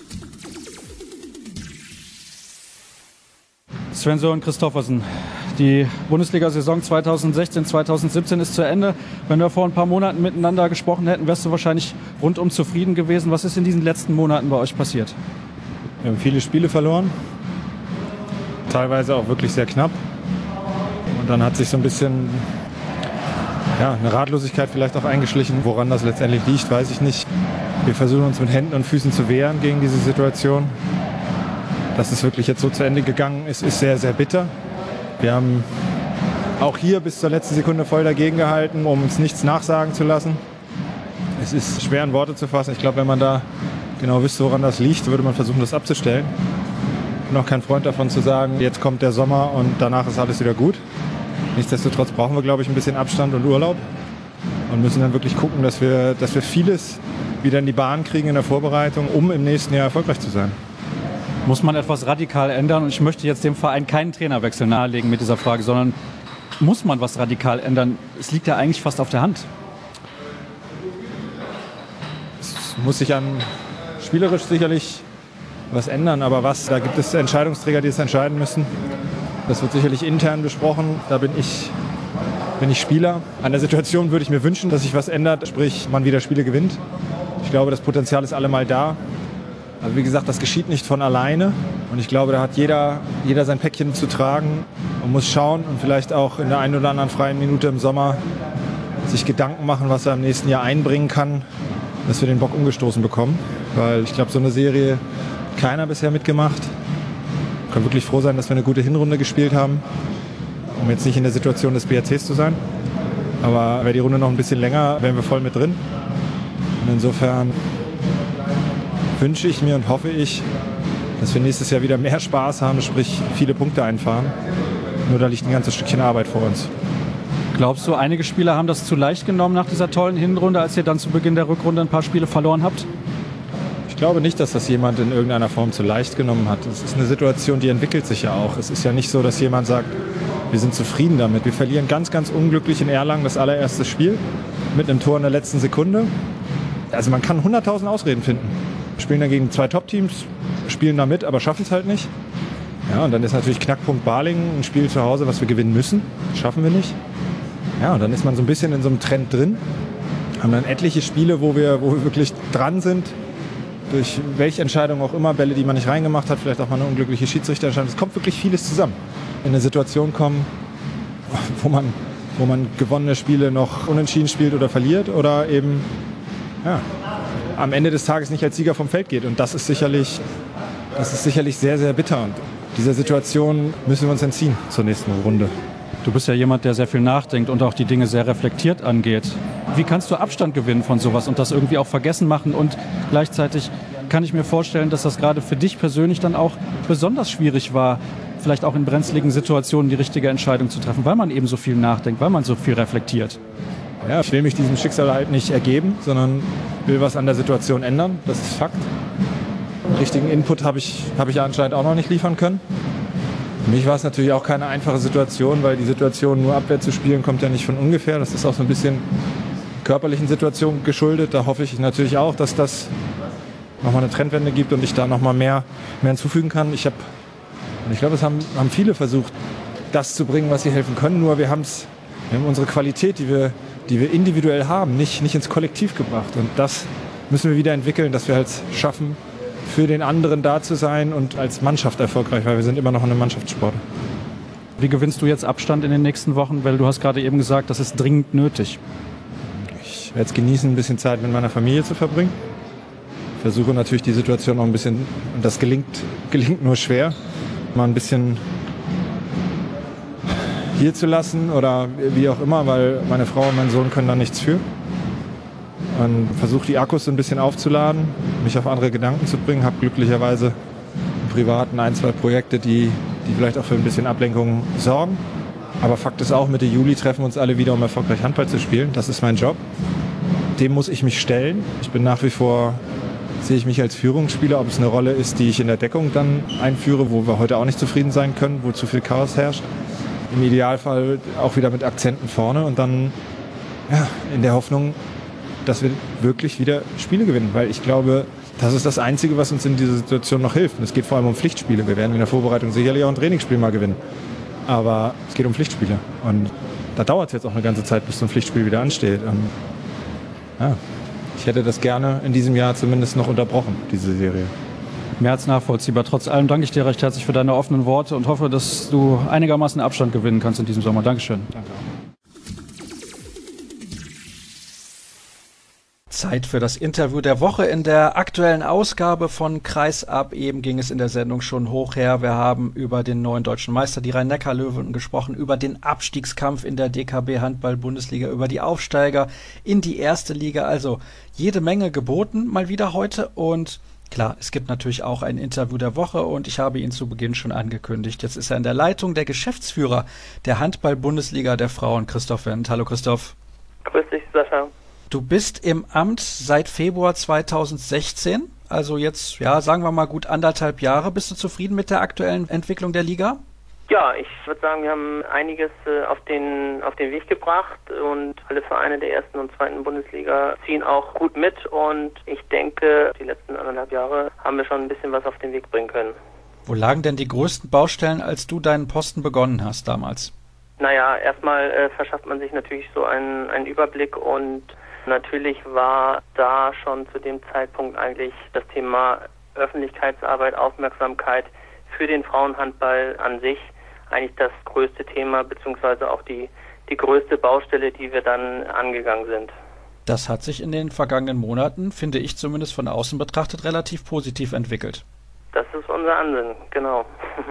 Sven Sören Christoffersen, die Bundesliga-Saison zweitausendsechzehn zweitausendsiebzehn ist zu Ende. Wenn wir vor ein paar Monaten miteinander gesprochen hätten, wärst du wahrscheinlich rundum zufrieden gewesen. Was ist in diesen letzten Monaten bei euch passiert? Wir haben viele Spiele verloren, teilweise auch wirklich sehr knapp. Und dann hat sich so ein bisschen ja, eine Ratlosigkeit vielleicht auch eingeschlichen. Woran das letztendlich liegt, weiß ich nicht. Wir versuchen uns mit Händen und Füßen zu wehren gegen diese Situation. Dass es wirklich jetzt so zu Ende gegangen ist, ist sehr, sehr bitter. Wir haben auch hier bis zur letzten Sekunde voll dagegen gehalten, um uns nichts nachsagen zu lassen. Es ist schwer in Worte zu fassen. Ich glaube, wenn man da genau wüsste, woran das liegt, würde man versuchen, das abzustellen. Ich bin auch kein Freund davon zu sagen, jetzt kommt der Sommer und danach ist alles wieder gut. Nichtsdestotrotz brauchen wir, glaube ich, ein bisschen Abstand und Urlaub und müssen dann wirklich gucken, dass wir, dass wir vieles wieder in die Bahn kriegen in der Vorbereitung, um im nächsten Jahr erfolgreich zu sein. Muss man etwas radikal ändern? Und ich möchte jetzt dem Verein keinen Trainerwechsel nahelegen mit dieser Frage, sondern muss man was radikal ändern? Es liegt ja eigentlich fast auf der Hand. Es muss sich an spielerisch sicherlich was ändern, aber was, da gibt es Entscheidungsträger, die es entscheiden müssen. Das wird sicherlich intern besprochen, da bin ich, bin ich Spieler. An der Situation würde ich mir wünschen, dass sich was ändert, sprich man wieder Spiele gewinnt. Ich glaube, das Potenzial ist allemal da. Also wie gesagt, das geschieht nicht von alleine und ich glaube, da hat jeder, jeder sein Päckchen zu tragen und muss schauen und vielleicht auch in der einen oder anderen freien Minute im Sommer sich Gedanken machen, was er im nächsten Jahr einbringen kann, dass wir den Bock umgestoßen bekommen. Weil ich glaube, so eine Serie hat keiner bisher mitgemacht. Ich kann wirklich froh sein, dass wir eine gute Hinrunde gespielt haben, um jetzt nicht in der Situation des B R Cs zu sein. Aber wäre die Runde noch ein bisschen länger, wären wir voll mit drin. Und insofern wünsche ich mir und hoffe ich, dass wir nächstes Jahr wieder mehr Spaß haben, sprich viele Punkte einfahren. Nur da liegt ein ganzes Stückchen Arbeit vor uns. Glaubst du, einige Spieler haben das zu leicht genommen nach dieser tollen Hinrunde, als ihr dann zu Beginn der Rückrunde ein paar Spiele verloren habt? Ich glaube nicht, dass das jemand in irgendeiner Form zu leicht genommen hat. Es ist eine Situation, die entwickelt sich ja auch. Es ist ja nicht so, dass jemand sagt, wir sind zufrieden damit. Wir verlieren ganz, ganz unglücklich in Erlangen das allererste Spiel mit einem Tor in der letzten Sekunde. Also man kann hunderttausend Ausreden finden. Wir spielen dagegen zwei Top-Teams, spielen da mit, aber schaffen es halt nicht. Ja, und dann ist natürlich Knackpunkt Balingen, ein Spiel zu Hause, was wir gewinnen müssen. Das schaffen wir nicht. Ja, und dann ist man so ein bisschen in so einem Trend drin. Haben dann etliche Spiele, wo wir, wo wir wirklich dran sind. Durch welche Entscheidung auch immer, Bälle, die man nicht reingemacht hat, vielleicht auch mal eine unglückliche Schiedsrichterentscheidung. Es kommt wirklich vieles zusammen. In eine Situation kommen, wo man, wo man gewonnene Spiele noch unentschieden spielt oder verliert oder eben ja, am Ende des Tages nicht als Sieger vom Feld geht. Und das ist sicherlich, das ist sicherlich sehr, sehr bitter. Und dieser Situation müssen wir uns entziehen zur nächsten Runde. Du bist ja jemand, der sehr viel nachdenkt und auch die Dinge sehr reflektiert angeht. Wie kannst du Abstand gewinnen von sowas und das irgendwie auch vergessen machen? Und gleichzeitig kann ich mir vorstellen, dass das gerade für dich persönlich dann auch besonders schwierig war, vielleicht auch in brenzligen Situationen die richtige Entscheidung zu treffen, weil man eben so viel nachdenkt, weil man so viel reflektiert. Ja, ich will mich diesem Schicksal halt nicht ergeben, sondern will was an der Situation ändern. Das ist Fakt. Den richtigen Input habe ich, habe ich anscheinend auch noch nicht liefern können. Für mich war es natürlich auch keine einfache Situation, weil die Situation nur Abwehr zu spielen kommt ja nicht von ungefähr. Das ist auch so ein bisschen körperlichen Situation geschuldet. Da hoffe ich natürlich auch, dass das nochmal eine Trendwende gibt und ich da nochmal mehr, mehr hinzufügen kann. Ich, hab, und ich glaube, es haben, haben viele versucht, das zu bringen, was sie helfen können. Nur wir, haben's, wir haben unsere Qualität, die wir, die wir individuell haben, nicht, nicht ins Kollektiv gebracht. Und das müssen wir wieder entwickeln, dass wir halt schaffen, für den anderen da zu sein und als Mannschaft erfolgreich, weil wir sind immer noch eine Mannschaftssport. Wie gewinnst du jetzt Abstand in den nächsten Wochen? Weil du hast gerade eben gesagt, das ist dringend nötig. Ich werde es genießen, ein bisschen Zeit mit meiner Familie zu verbringen. Ich versuche natürlich die Situation noch ein bisschen, und das gelingt, gelingt nur schwer, mal ein bisschen hier zu lassen oder wie auch immer, weil meine Frau und mein Sohn können da nichts für. Und versuche die Akkus so ein bisschen aufzuladen, mich auf andere Gedanken zu bringen. Habe glücklicherweise im Privaten ein, zwei Projekte, die, die vielleicht auch für ein bisschen Ablenkung sorgen. Aber Fakt ist auch, Mitte Juli treffen wir uns alle wieder, um erfolgreich Handball zu spielen. Das ist mein Job. Dem muss ich mich stellen. Ich bin nach wie vor, sehe ich mich als Führungsspieler, ob es eine Rolle ist, die ich in der Deckung dann einführe, wo wir heute auch nicht zufrieden sein können, wo zu viel Chaos herrscht. Im Idealfall auch wieder mit Akzenten vorne und dann ja, in der Hoffnung, dass wir wirklich wieder Spiele gewinnen. Weil ich glaube, das ist das Einzige, was uns in dieser Situation noch hilft. Und es geht vor allem um Pflichtspiele. Wir werden in der Vorbereitung sicherlich auch ein Trainingsspiel mal gewinnen. Aber es geht um Pflichtspiele. Und da dauert es jetzt auch eine ganze Zeit, bis so ein Pflichtspiel wieder ansteht. Und ja, ich hätte das gerne in diesem Jahr zumindest noch unterbrochen, diese Serie. Mehr als nachvollziehbar. Trotz allem danke ich dir recht herzlich für deine offenen Worte und hoffe, dass du einigermaßen Abstand gewinnen kannst in diesem Sommer. Dankeschön. Danke auch. Zeit für das Interview der Woche. In der aktuellen Ausgabe von Kreisab eben ging es in der Sendung schon hoch her. Wir haben über den neuen deutschen Meister, die Rhein-Neckar-Löwen, gesprochen, über den Abstiegskampf in der D K B-Handball-Bundesliga, über die Aufsteiger in die erste Liga. Also jede Menge geboten mal wieder heute. Und klar, es gibt natürlich auch ein Interview der Woche und ich habe ihn zu Beginn schon angekündigt. Jetzt ist er in der Leitung, der Geschäftsführer der Handball-Bundesliga der Frauen, Christoph Wendt. Hallo Christoph. Grüß dich, Sascha. Du bist im Amt seit Februar zweitausendsechzehn, also jetzt, ja, sagen wir mal gut anderthalb Jahre. Bist du zufrieden mit der aktuellen Entwicklung der Liga? Ja, ich würde sagen, wir haben einiges äh, auf den auf den Weg gebracht und alle Vereine der ersten und zweiten Bundesliga ziehen auch gut mit und ich denke, die letzten anderthalb Jahre haben wir schon ein bisschen was auf den Weg bringen können. Wo lagen denn die größten Baustellen, als du deinen Posten begonnen hast damals? Naja, erstmal äh, verschafft man sich natürlich so einen, einen Überblick und natürlich war da schon zu dem Zeitpunkt eigentlich das Thema Öffentlichkeitsarbeit, Aufmerksamkeit für den Frauenhandball an sich eigentlich das größte Thema, beziehungsweise auch die, die größte Baustelle, die wir dann angegangen sind. Das hat sich in den vergangenen Monaten, finde ich zumindest von außen betrachtet, relativ positiv entwickelt. Das ist unser Ansinnen, genau.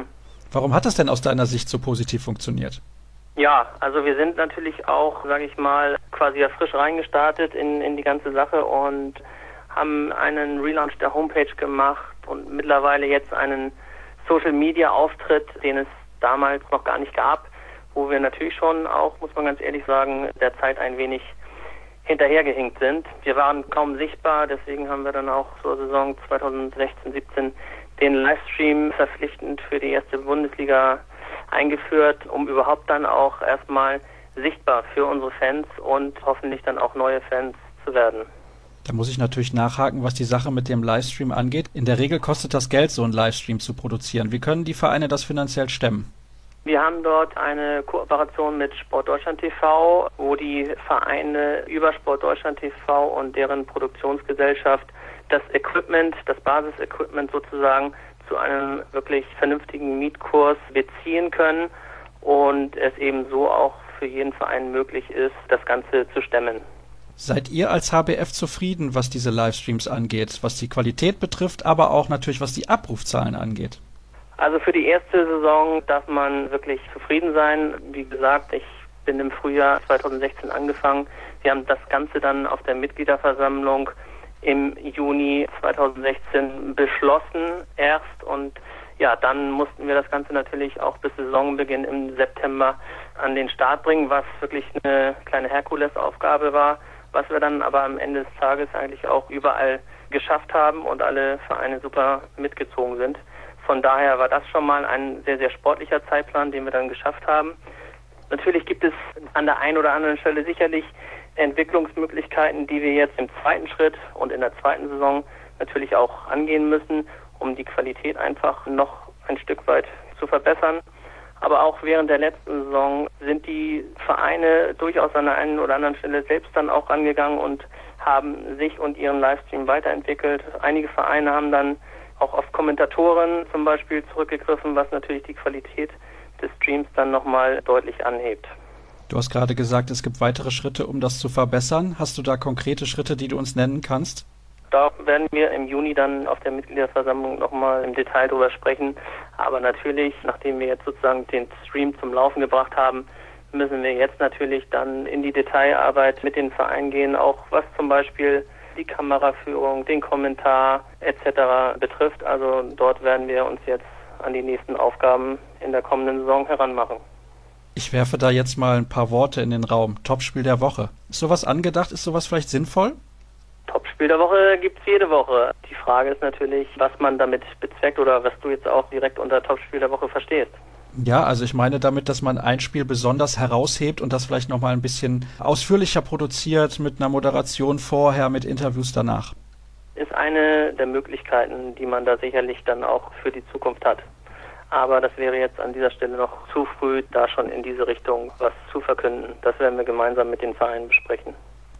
Warum hat das denn aus deiner Sicht so positiv funktioniert? Ja, also wir sind natürlich auch, sage ich mal, quasi ja frisch reingestartet in, in die ganze Sache und haben einen Relaunch der Homepage gemacht und mittlerweile jetzt einen Social-Media-Auftritt, den es damals noch gar nicht gab, wo wir natürlich schon auch, muss man ganz ehrlich sagen, der Zeit ein wenig hinterhergehinkt sind. Wir waren kaum sichtbar, deswegen haben wir dann auch zur Saison zweitausendsechzehn siebzehn den Livestream verpflichtend für die erste Bundesliga eingeführt, um überhaupt dann auch erstmal sichtbar für unsere Fans und hoffentlich dann auch neue Fans zu werden. Da muss ich natürlich nachhaken, was die Sache mit dem Livestream angeht. In der Regel kostet das Geld, so einen Livestream zu produzieren. Wie können die Vereine das finanziell stemmen? Wir haben dort eine Kooperation mit Sportdeutschland T V, wo die Vereine über Sportdeutschland T V und deren Produktionsgesellschaft das Equipment, das Basisequipment sozusagen, zu einem wirklich vernünftigen Mietkurs beziehen können und es eben so auch für jeden Verein möglich ist, das Ganze zu stemmen. Seid ihr als H B F zufrieden, was diese Livestreams angeht, was die Qualität betrifft, aber auch natürlich, was die Abrufzahlen angeht? Also für die erste Saison darf man wirklich zufrieden sein. Wie gesagt, ich bin im Frühjahr zweitausendsechzehn angefangen. Wir haben das Ganze dann auf der Mitgliederversammlung im Juni zweitausendsechzehn beschlossen erst und ja, dann mussten wir das Ganze natürlich auch bis Saisonbeginn im September an den Start bringen, was wirklich eine kleine Herkulesaufgabe war, was wir dann aber am Ende des Tages eigentlich auch überall geschafft haben und alle Vereine super mitgezogen sind. Von daher war das schon mal ein sehr, sehr sportlicher Zeitplan, den wir dann geschafft haben. Natürlich gibt es an der einen oder anderen Stelle sicherlich Entwicklungsmöglichkeiten, die wir jetzt im zweiten Schritt und in der zweiten Saison natürlich auch angehen müssen, um die Qualität einfach noch ein Stück weit zu verbessern. Aber auch während der letzten Saison sind die Vereine durchaus an der einen oder anderen Stelle selbst dann auch angegangen und haben sich und ihren Livestream weiterentwickelt. Einige Vereine haben dann auch auf Kommentatoren zum Beispiel zurückgegriffen, was natürlich die Qualität des Streams dann nochmal deutlich anhebt. Du hast gerade gesagt, es gibt weitere Schritte, um das zu verbessern. Hast du da konkrete Schritte, die du uns nennen kannst? Da werden wir im Juni dann auf der Mitgliederversammlung nochmal im Detail drüber sprechen. Aber natürlich, nachdem wir jetzt sozusagen den Stream zum Laufen gebracht haben, müssen wir jetzt natürlich dann in die Detailarbeit mit den Vereinen gehen, auch was zum Beispiel die Kameraführung, den Kommentar et cetera betrifft. Also dort werden wir uns jetzt an die nächsten Aufgaben in der kommenden Saison heranmachen. Ich werfe da jetzt mal ein paar Worte in den Raum. Topspiel der Woche. Ist sowas angedacht? Ist sowas vielleicht sinnvoll? Topspiel der Woche gibt's jede Woche. Die Frage ist natürlich, was man damit bezweckt oder was du jetzt auch direkt unter Topspiel der Woche verstehst. Ja, also ich meine damit, dass man ein Spiel besonders heraushebt und das vielleicht nochmal ein bisschen ausführlicher produziert mit einer Moderation vorher, mit Interviews danach. Ist eine der Möglichkeiten, die man da sicherlich dann auch für die Zukunft hat. Aber das wäre jetzt an dieser Stelle noch zu früh, da schon in diese Richtung was zu verkünden. Das werden wir gemeinsam mit den Vereinen besprechen.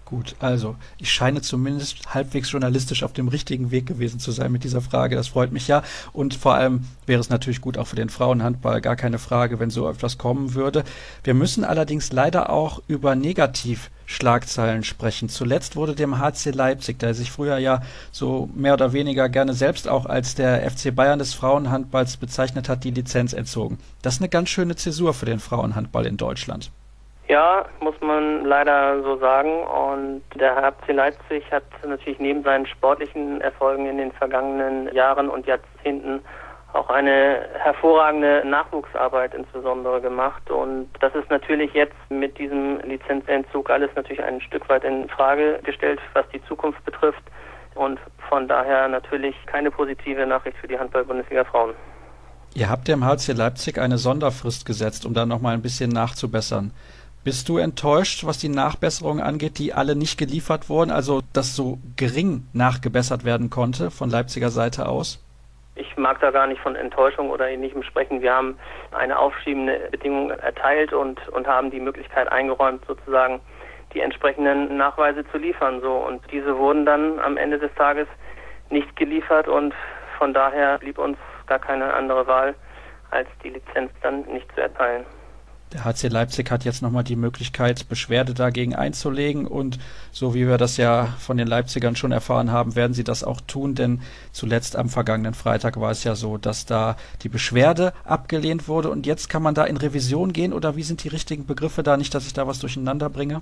Gut, also ich scheine zumindest halbwegs journalistisch auf dem richtigen Weg gewesen zu sein mit dieser Frage. Das freut mich ja. Und vor allem wäre es natürlich gut auch für den Frauenhandball, gar keine Frage, wenn so etwas kommen würde. Wir müssen allerdings leider auch über Negativschlagzeilen sprechen. Zuletzt wurde dem H C Leipzig, der sich früher ja so mehr oder weniger gerne selbst auch als der F C Bayern des Frauenhandballs bezeichnet hat, die Lizenz entzogen. Das ist eine ganz schöne Zäsur für den Frauenhandball in Deutschland. Ja, muss man leider so sagen. Und der H C Leipzig hat natürlich neben seinen sportlichen Erfolgen in den vergangenen Jahren und Jahrzehnten auch eine hervorragende Nachwuchsarbeit insbesondere gemacht. Und das ist natürlich jetzt mit diesem Lizenzentzug alles natürlich ein Stück weit in Frage gestellt, was die Zukunft betrifft. Und von daher natürlich keine positive Nachricht für die Handball-Bundesliga Frauen. Ihr habt dem H C Leipzig eine Sonderfrist gesetzt, um da nochmal ein bisschen nachzubessern. Bist du enttäuscht, was die Nachbesserungen angeht, die alle nicht geliefert wurden, also dass so gering nachgebessert werden konnte von Leipziger Seite aus? Ich mag da gar nicht von Enttäuschung oder Ähnlichem sprechen. Wir haben eine aufschiebende Bedingung erteilt und, und haben die Möglichkeit eingeräumt, sozusagen die entsprechenden Nachweise zu liefern. So. Und diese wurden dann am Ende des Tages nicht geliefert und von daher blieb uns gar keine andere Wahl, als die Lizenz dann nicht zu erteilen. Der H C Leipzig hat jetzt nochmal die Möglichkeit, Beschwerde dagegen einzulegen und so wie wir das ja von den Leipzigern schon erfahren haben, werden sie das auch tun, denn zuletzt am vergangenen Freitag war es ja so, dass da die Beschwerde abgelehnt wurde und jetzt kann man da in Revision gehen oder wie sind die richtigen Begriffe da, nicht, dass ich da was durcheinander bringe?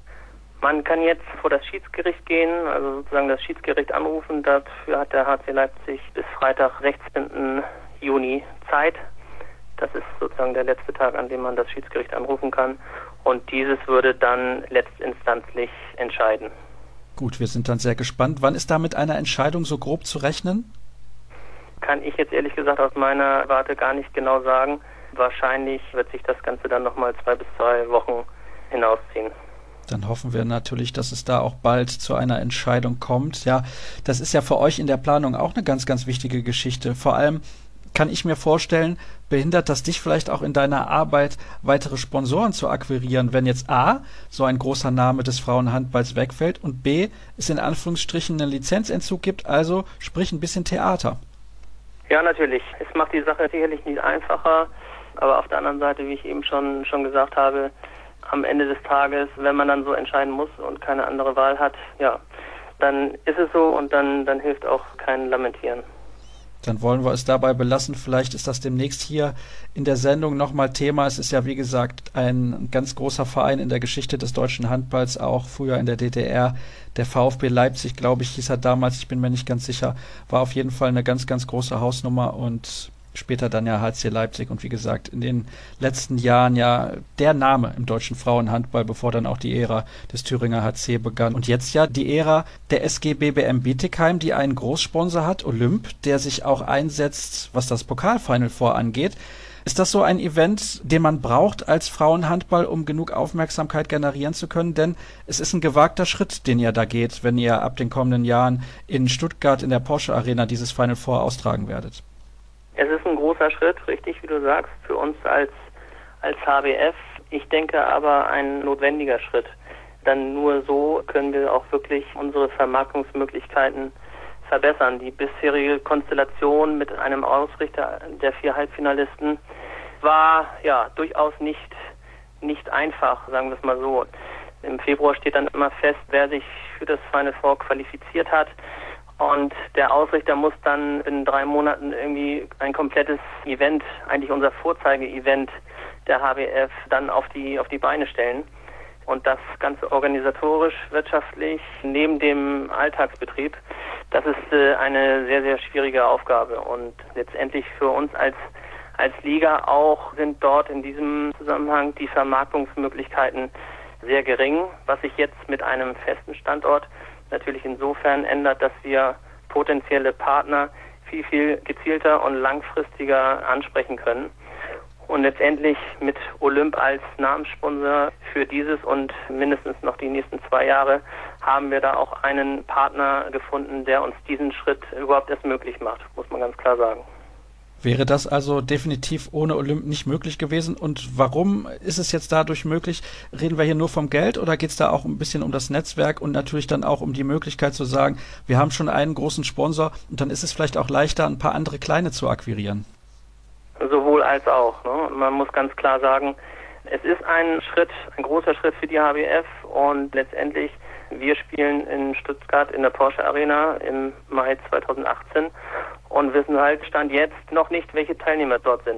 Man kann jetzt vor das Schiedsgericht gehen, also sozusagen das Schiedsgericht anrufen, dafür hat der H C Leipzig bis Freitag, sechzehnten Juni Zeit. Das ist sozusagen der letzte Tag, an dem man das Schiedsgericht anrufen kann. Und dieses würde dann letztinstanzlich entscheiden. Gut, wir sind dann sehr gespannt. Wann ist da mit einer Entscheidung so grob zu rechnen? Kann ich jetzt ehrlich gesagt aus meiner Warte gar nicht genau sagen. Wahrscheinlich wird sich das Ganze dann nochmal zwei bis zwei Wochen hinausziehen. Dann hoffen wir natürlich, dass es da auch bald zu einer Entscheidung kommt. Ja, das ist ja für euch in der Planung auch eine ganz, ganz wichtige Geschichte. Vor allem kann ich mir vorstellen, behindert das dich vielleicht auch in deiner Arbeit, weitere Sponsoren zu akquirieren, wenn jetzt A, so ein großer Name des Frauenhandballs wegfällt und B, es in Anführungsstrichen einen Lizenzentzug gibt, also sprich ein bisschen Theater. Ja, natürlich. Es macht die Sache sicherlich nicht einfacher, aber auf der anderen Seite, wie ich eben schon, schon gesagt habe, am Ende des Tages, wenn man dann so entscheiden muss und keine andere Wahl hat, ja, dann ist es so und dann, dann hilft auch kein Lamentieren. Dann wollen wir es dabei belassen. Vielleicht ist das demnächst hier in der Sendung nochmal Thema. Es ist ja, wie gesagt, ein ganz großer Verein in der Geschichte des deutschen Handballs, auch früher in der D D R. Der VfB Leipzig, glaube ich, hieß er damals, ich bin mir nicht ganz sicher, war auf jeden Fall eine ganz, ganz große Hausnummer und später dann ja H C Leipzig und wie gesagt, in den letzten Jahren ja der Name im deutschen Frauenhandball, bevor dann auch die Ära des Thüringer H C begann. Und jetzt ja die Ära der S G B B M Bietigheim, die einen Großsponsor hat, Olymp, der sich auch einsetzt, was das Pokalfinal vorangeht. Ist das so ein Event, den man braucht als Frauenhandball, um genug Aufmerksamkeit generieren zu können? Denn es ist ein gewagter Schritt, den ihr da geht, wenn ihr ab den kommenden Jahren in Stuttgart in der Porsche Arena dieses Final Four austragen werdet. Es ist ein großer Schritt, richtig, wie du sagst, für uns als, als H B F. Ich denke aber ein notwendiger Schritt. Denn nur so können wir auch wirklich unsere Vermarktungsmöglichkeiten verbessern. Die bisherige Konstellation mit einem Ausrichter der vier Halbfinalisten war ja durchaus nicht, nicht einfach, sagen wir es mal so. Im Februar steht dann immer fest, wer sich für das Final Four qualifiziert hat. Und der Ausrichter muss dann in drei Monaten irgendwie ein komplettes Event, eigentlich unser Vorzeige-Event der H B F, dann auf die, auf die Beine stellen. Und das Ganze organisatorisch, wirtschaftlich, neben dem Alltagsbetrieb, das ist äh, eine sehr, sehr schwierige Aufgabe. Und letztendlich für uns als, als Liga auch sind dort in diesem Zusammenhang die Vermarktungsmöglichkeiten sehr gering, was sich jetzt mit einem festen Standort natürlich insofern ändert, dass wir potenzielle Partner viel, viel gezielter und langfristiger ansprechen können. Und letztendlich mit Olymp als Namenssponsor für dieses und mindestens noch die nächsten zwei Jahre haben wir da auch einen Partner gefunden, der uns diesen Schritt überhaupt erst möglich macht, muss man ganz klar sagen. Wäre das also definitiv ohne Olymp nicht möglich gewesen? Und warum ist es jetzt dadurch möglich? Reden wir hier nur vom Geld oder geht es da auch ein bisschen um das Netzwerk und natürlich dann auch um die Möglichkeit zu sagen, wir haben schon einen großen Sponsor und dann ist es vielleicht auch leichter, ein paar andere kleine zu akquirieren? Sowohl als auch. Ne? Man muss ganz klar sagen, es ist ein Schritt, ein großer Schritt für die H B F und letztendlich, wir spielen in Stuttgart in der Porsche Arena im Mai zweitausendachtzehn und wissen halt, Stand jetzt noch nicht, welche Teilnehmer dort sind.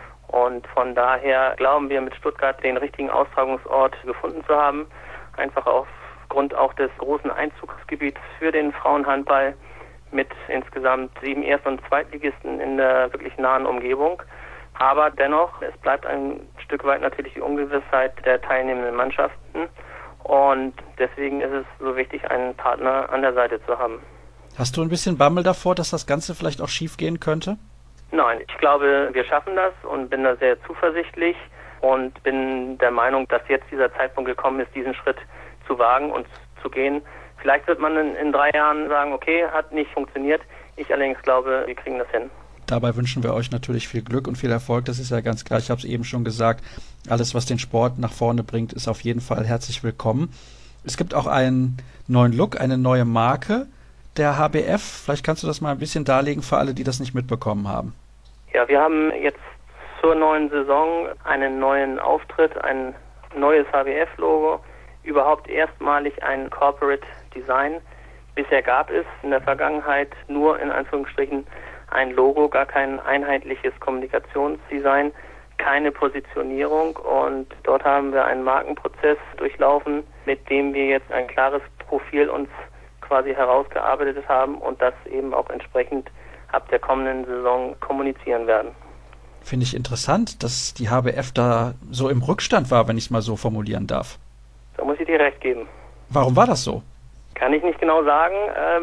Und von daher glauben wir mit Stuttgart den richtigen Austragungsort gefunden zu haben, einfach aufgrund auch des großen Einzugsgebiets für den Frauenhandball mit insgesamt sieben Erst- und Zweitligisten in der wirklich nahen Umgebung. Aber dennoch, es bleibt ein Stück weit natürlich die Ungewissheit der teilnehmenden Mannschaften. Und deswegen ist es so wichtig, einen Partner an der Seite zu haben. Hast du ein bisschen Bammel davor, dass das Ganze vielleicht auch schief gehen könnte? Nein, ich glaube, wir schaffen das und bin da sehr zuversichtlich und bin der Meinung, dass jetzt dieser Zeitpunkt gekommen ist, diesen Schritt zu wagen und zu gehen. Vielleicht wird man in, in drei Jahren sagen, okay, hat nicht funktioniert. Ich allerdings glaube, wir kriegen das hin. Dabei wünschen wir euch natürlich viel Glück und viel Erfolg. Das ist ja ganz klar, ich habe es eben schon gesagt, alles, was den Sport nach vorne bringt, ist auf jeden Fall herzlich willkommen. Es gibt auch einen neuen Look, eine neue Marke der H B F. Vielleicht kannst du das mal ein bisschen darlegen für alle, die das nicht mitbekommen haben. Ja, wir haben jetzt zur neuen Saison einen neuen Auftritt, ein neues H B F-Logo, überhaupt erstmalig ein Corporate Design. Bisher gab es in der Vergangenheit nur in Anführungsstrichen ein Logo, gar kein einheitliches Kommunikationsdesign, keine Positionierung und dort haben wir einen Markenprozess durchlaufen, mit dem wir jetzt ein klares Profil uns quasi herausgearbeitet haben und das eben auch entsprechend ab der kommenden Saison kommunizieren werden. Finde ich interessant, dass die H B F da so im Rückstand war, wenn ich es mal so formulieren darf. Da muss ich dir recht geben. Warum war das so? Kann ich nicht genau sagen.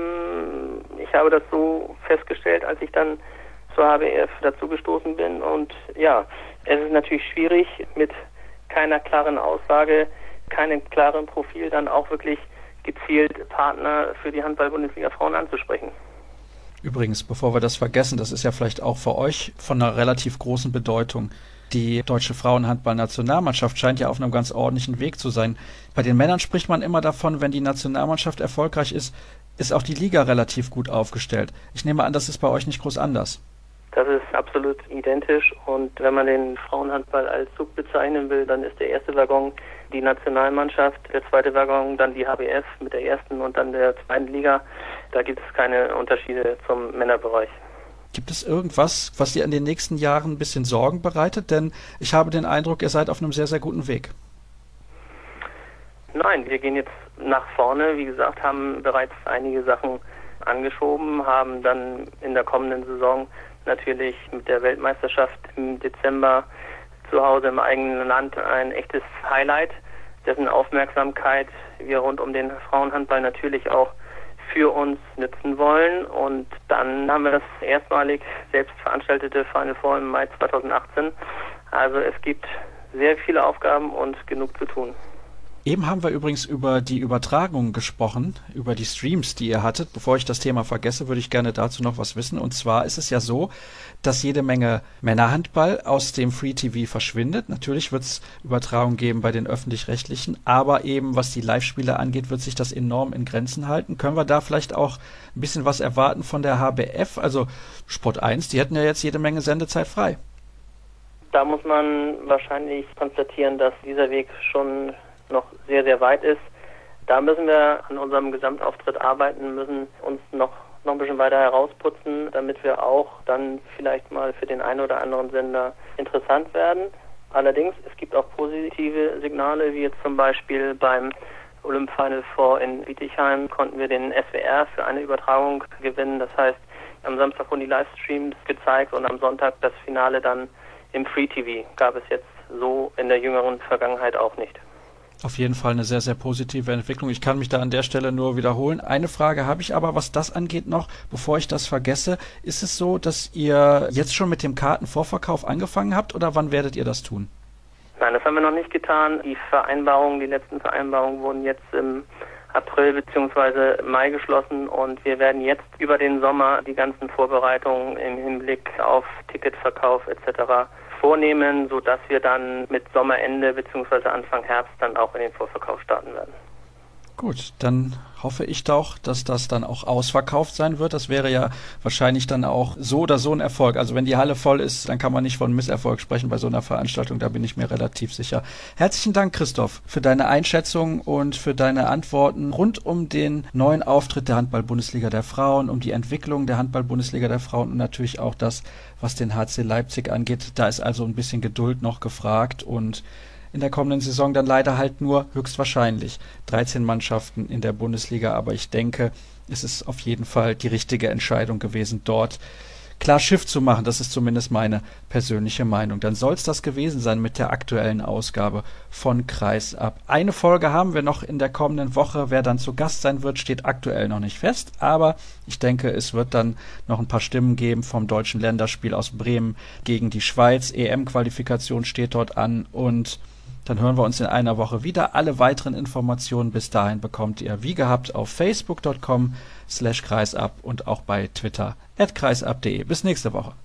Ähm, ich habe das so festgestellt, als ich dann zur H B F dazugestoßen bin. Und ja, es ist natürlich schwierig, mit keiner klaren Aussage, keinem klaren Profil dann auch wirklich gezielt Partner für die Handball-Bundesliga Frauen anzusprechen. Übrigens, bevor wir das vergessen, das ist ja vielleicht auch für euch von einer relativ großen Bedeutung. Die deutsche Frauenhandball-Nationalmannschaft scheint ja auf einem ganz ordentlichen Weg zu sein. Bei den Männern spricht man immer davon, wenn die Nationalmannschaft erfolgreich ist, ist auch die Liga relativ gut aufgestellt. Ich nehme an, das ist bei euch nicht groß anders. Das ist absolut identisch und wenn man den Frauenhandball als Zug bezeichnen will, dann ist der erste Waggon die Nationalmannschaft, der zweite Waggon dann die H B F mit der ersten und dann der zweiten Liga. Da gibt es keine Unterschiede zum Männerbereich. Gibt es irgendwas, was dir in den nächsten Jahren ein bisschen Sorgen bereitet? Denn ich habe den Eindruck, ihr seid auf einem sehr, sehr guten Weg. Nein, wir gehen jetzt nach vorne. Wie gesagt, haben bereits einige Sachen angeschoben, haben dann in der kommenden Saison natürlich mit der Weltmeisterschaft im Dezember zu Hause im eigenen Land ein echtes Highlight, dessen Aufmerksamkeit wir rund um den Frauenhandball natürlich auch für uns nützen wollen. Und dann haben wir das erstmalig selbst veranstaltete Final Four im Mai zweitausendachtzehn. Also es gibt sehr viele Aufgaben und genug zu tun. Eben haben wir übrigens über die Übertragung gesprochen, über die Streams, die ihr hattet. Bevor ich das Thema vergesse, würde ich gerne dazu noch was wissen. Und zwar ist es ja so, dass jede Menge Männerhandball aus dem Free T V verschwindet. Natürlich wird es Übertragungen geben bei den Öffentlich-Rechtlichen, aber eben was die Live-Spiele angeht, wird sich das enorm in Grenzen halten. Können wir da vielleicht auch ein bisschen was erwarten von der H B F? Also Sport eins, die hätten ja jetzt jede Menge Sendezeit frei. Da muss man wahrscheinlich konstatieren, dass dieser Weg schon noch sehr, sehr weit ist. Da müssen wir an unserem Gesamtauftritt arbeiten, müssen uns noch, noch ein bisschen weiter herausputzen, damit wir auch dann vielleicht mal für den einen oder anderen Sender interessant werden. Allerdings, es gibt auch positive Signale, wie jetzt zum Beispiel beim Olymp Final Four in Bietigheim konnten wir den S W R für eine Übertragung gewinnen. Das heißt, am Samstag wurden die Livestreams gezeigt und am Sonntag das Finale dann im Free T V. Gab es jetzt so in der jüngeren Vergangenheit auch nicht. Auf jeden Fall eine sehr, sehr positive Entwicklung. Ich kann mich da an der Stelle nur wiederholen. Eine Frage habe ich aber, was das angeht noch, bevor ich das vergesse. Ist es so, dass ihr jetzt schon mit dem Kartenvorverkauf angefangen habt oder wann werdet ihr das tun? Nein, das haben wir noch nicht getan. Die Vereinbarungen, die letzten Vereinbarungen wurden jetzt im April bzw. Mai geschlossen und wir werden jetzt über den Sommer die ganzen Vorbereitungen im Hinblick auf Ticketverkauf et cetera vornehmen, sodass wir dann mit Sommerende bzw. Anfang Herbst dann auch in den Vorverkauf starten werden. Gut, dann hoffe ich doch, dass das dann auch ausverkauft sein wird. Das wäre ja wahrscheinlich dann auch so oder so ein Erfolg. Also wenn die Halle voll ist, dann kann man nicht von Misserfolg sprechen bei so einer Veranstaltung. Da bin ich mir relativ sicher. Herzlichen Dank, Christoph, für deine Einschätzung und für deine Antworten rund um den neuen Auftritt der Handball-Bundesliga der Frauen, um die Entwicklung der Handball-Bundesliga der Frauen und natürlich auch das, was den H C Leipzig angeht. Da ist also ein bisschen Geduld noch gefragt und in der kommenden Saison dann leider halt nur höchstwahrscheinlich dreizehn Mannschaften in der Bundesliga, aber ich denke, es ist auf jeden Fall die richtige Entscheidung gewesen, dort klar Schiff zu machen. Das ist zumindest meine persönliche Meinung. Dann soll es das gewesen sein mit der aktuellen Ausgabe von Kreisab. Eine Folge haben wir noch in der kommenden Woche. Wer dann zu Gast sein wird, steht aktuell noch nicht fest, aber ich denke, es wird dann noch ein paar Stimmen geben vom deutschen Länderspiel aus Bremen gegen die Schweiz. E M-Qualifikation steht dort an und dann hören wir uns in einer Woche wieder. Alle weiteren Informationen bis dahin bekommt ihr wie gehabt auf facebook punkt com slash kreisab und auch bei Twitter at kreisab punkt de. Bis nächste Woche.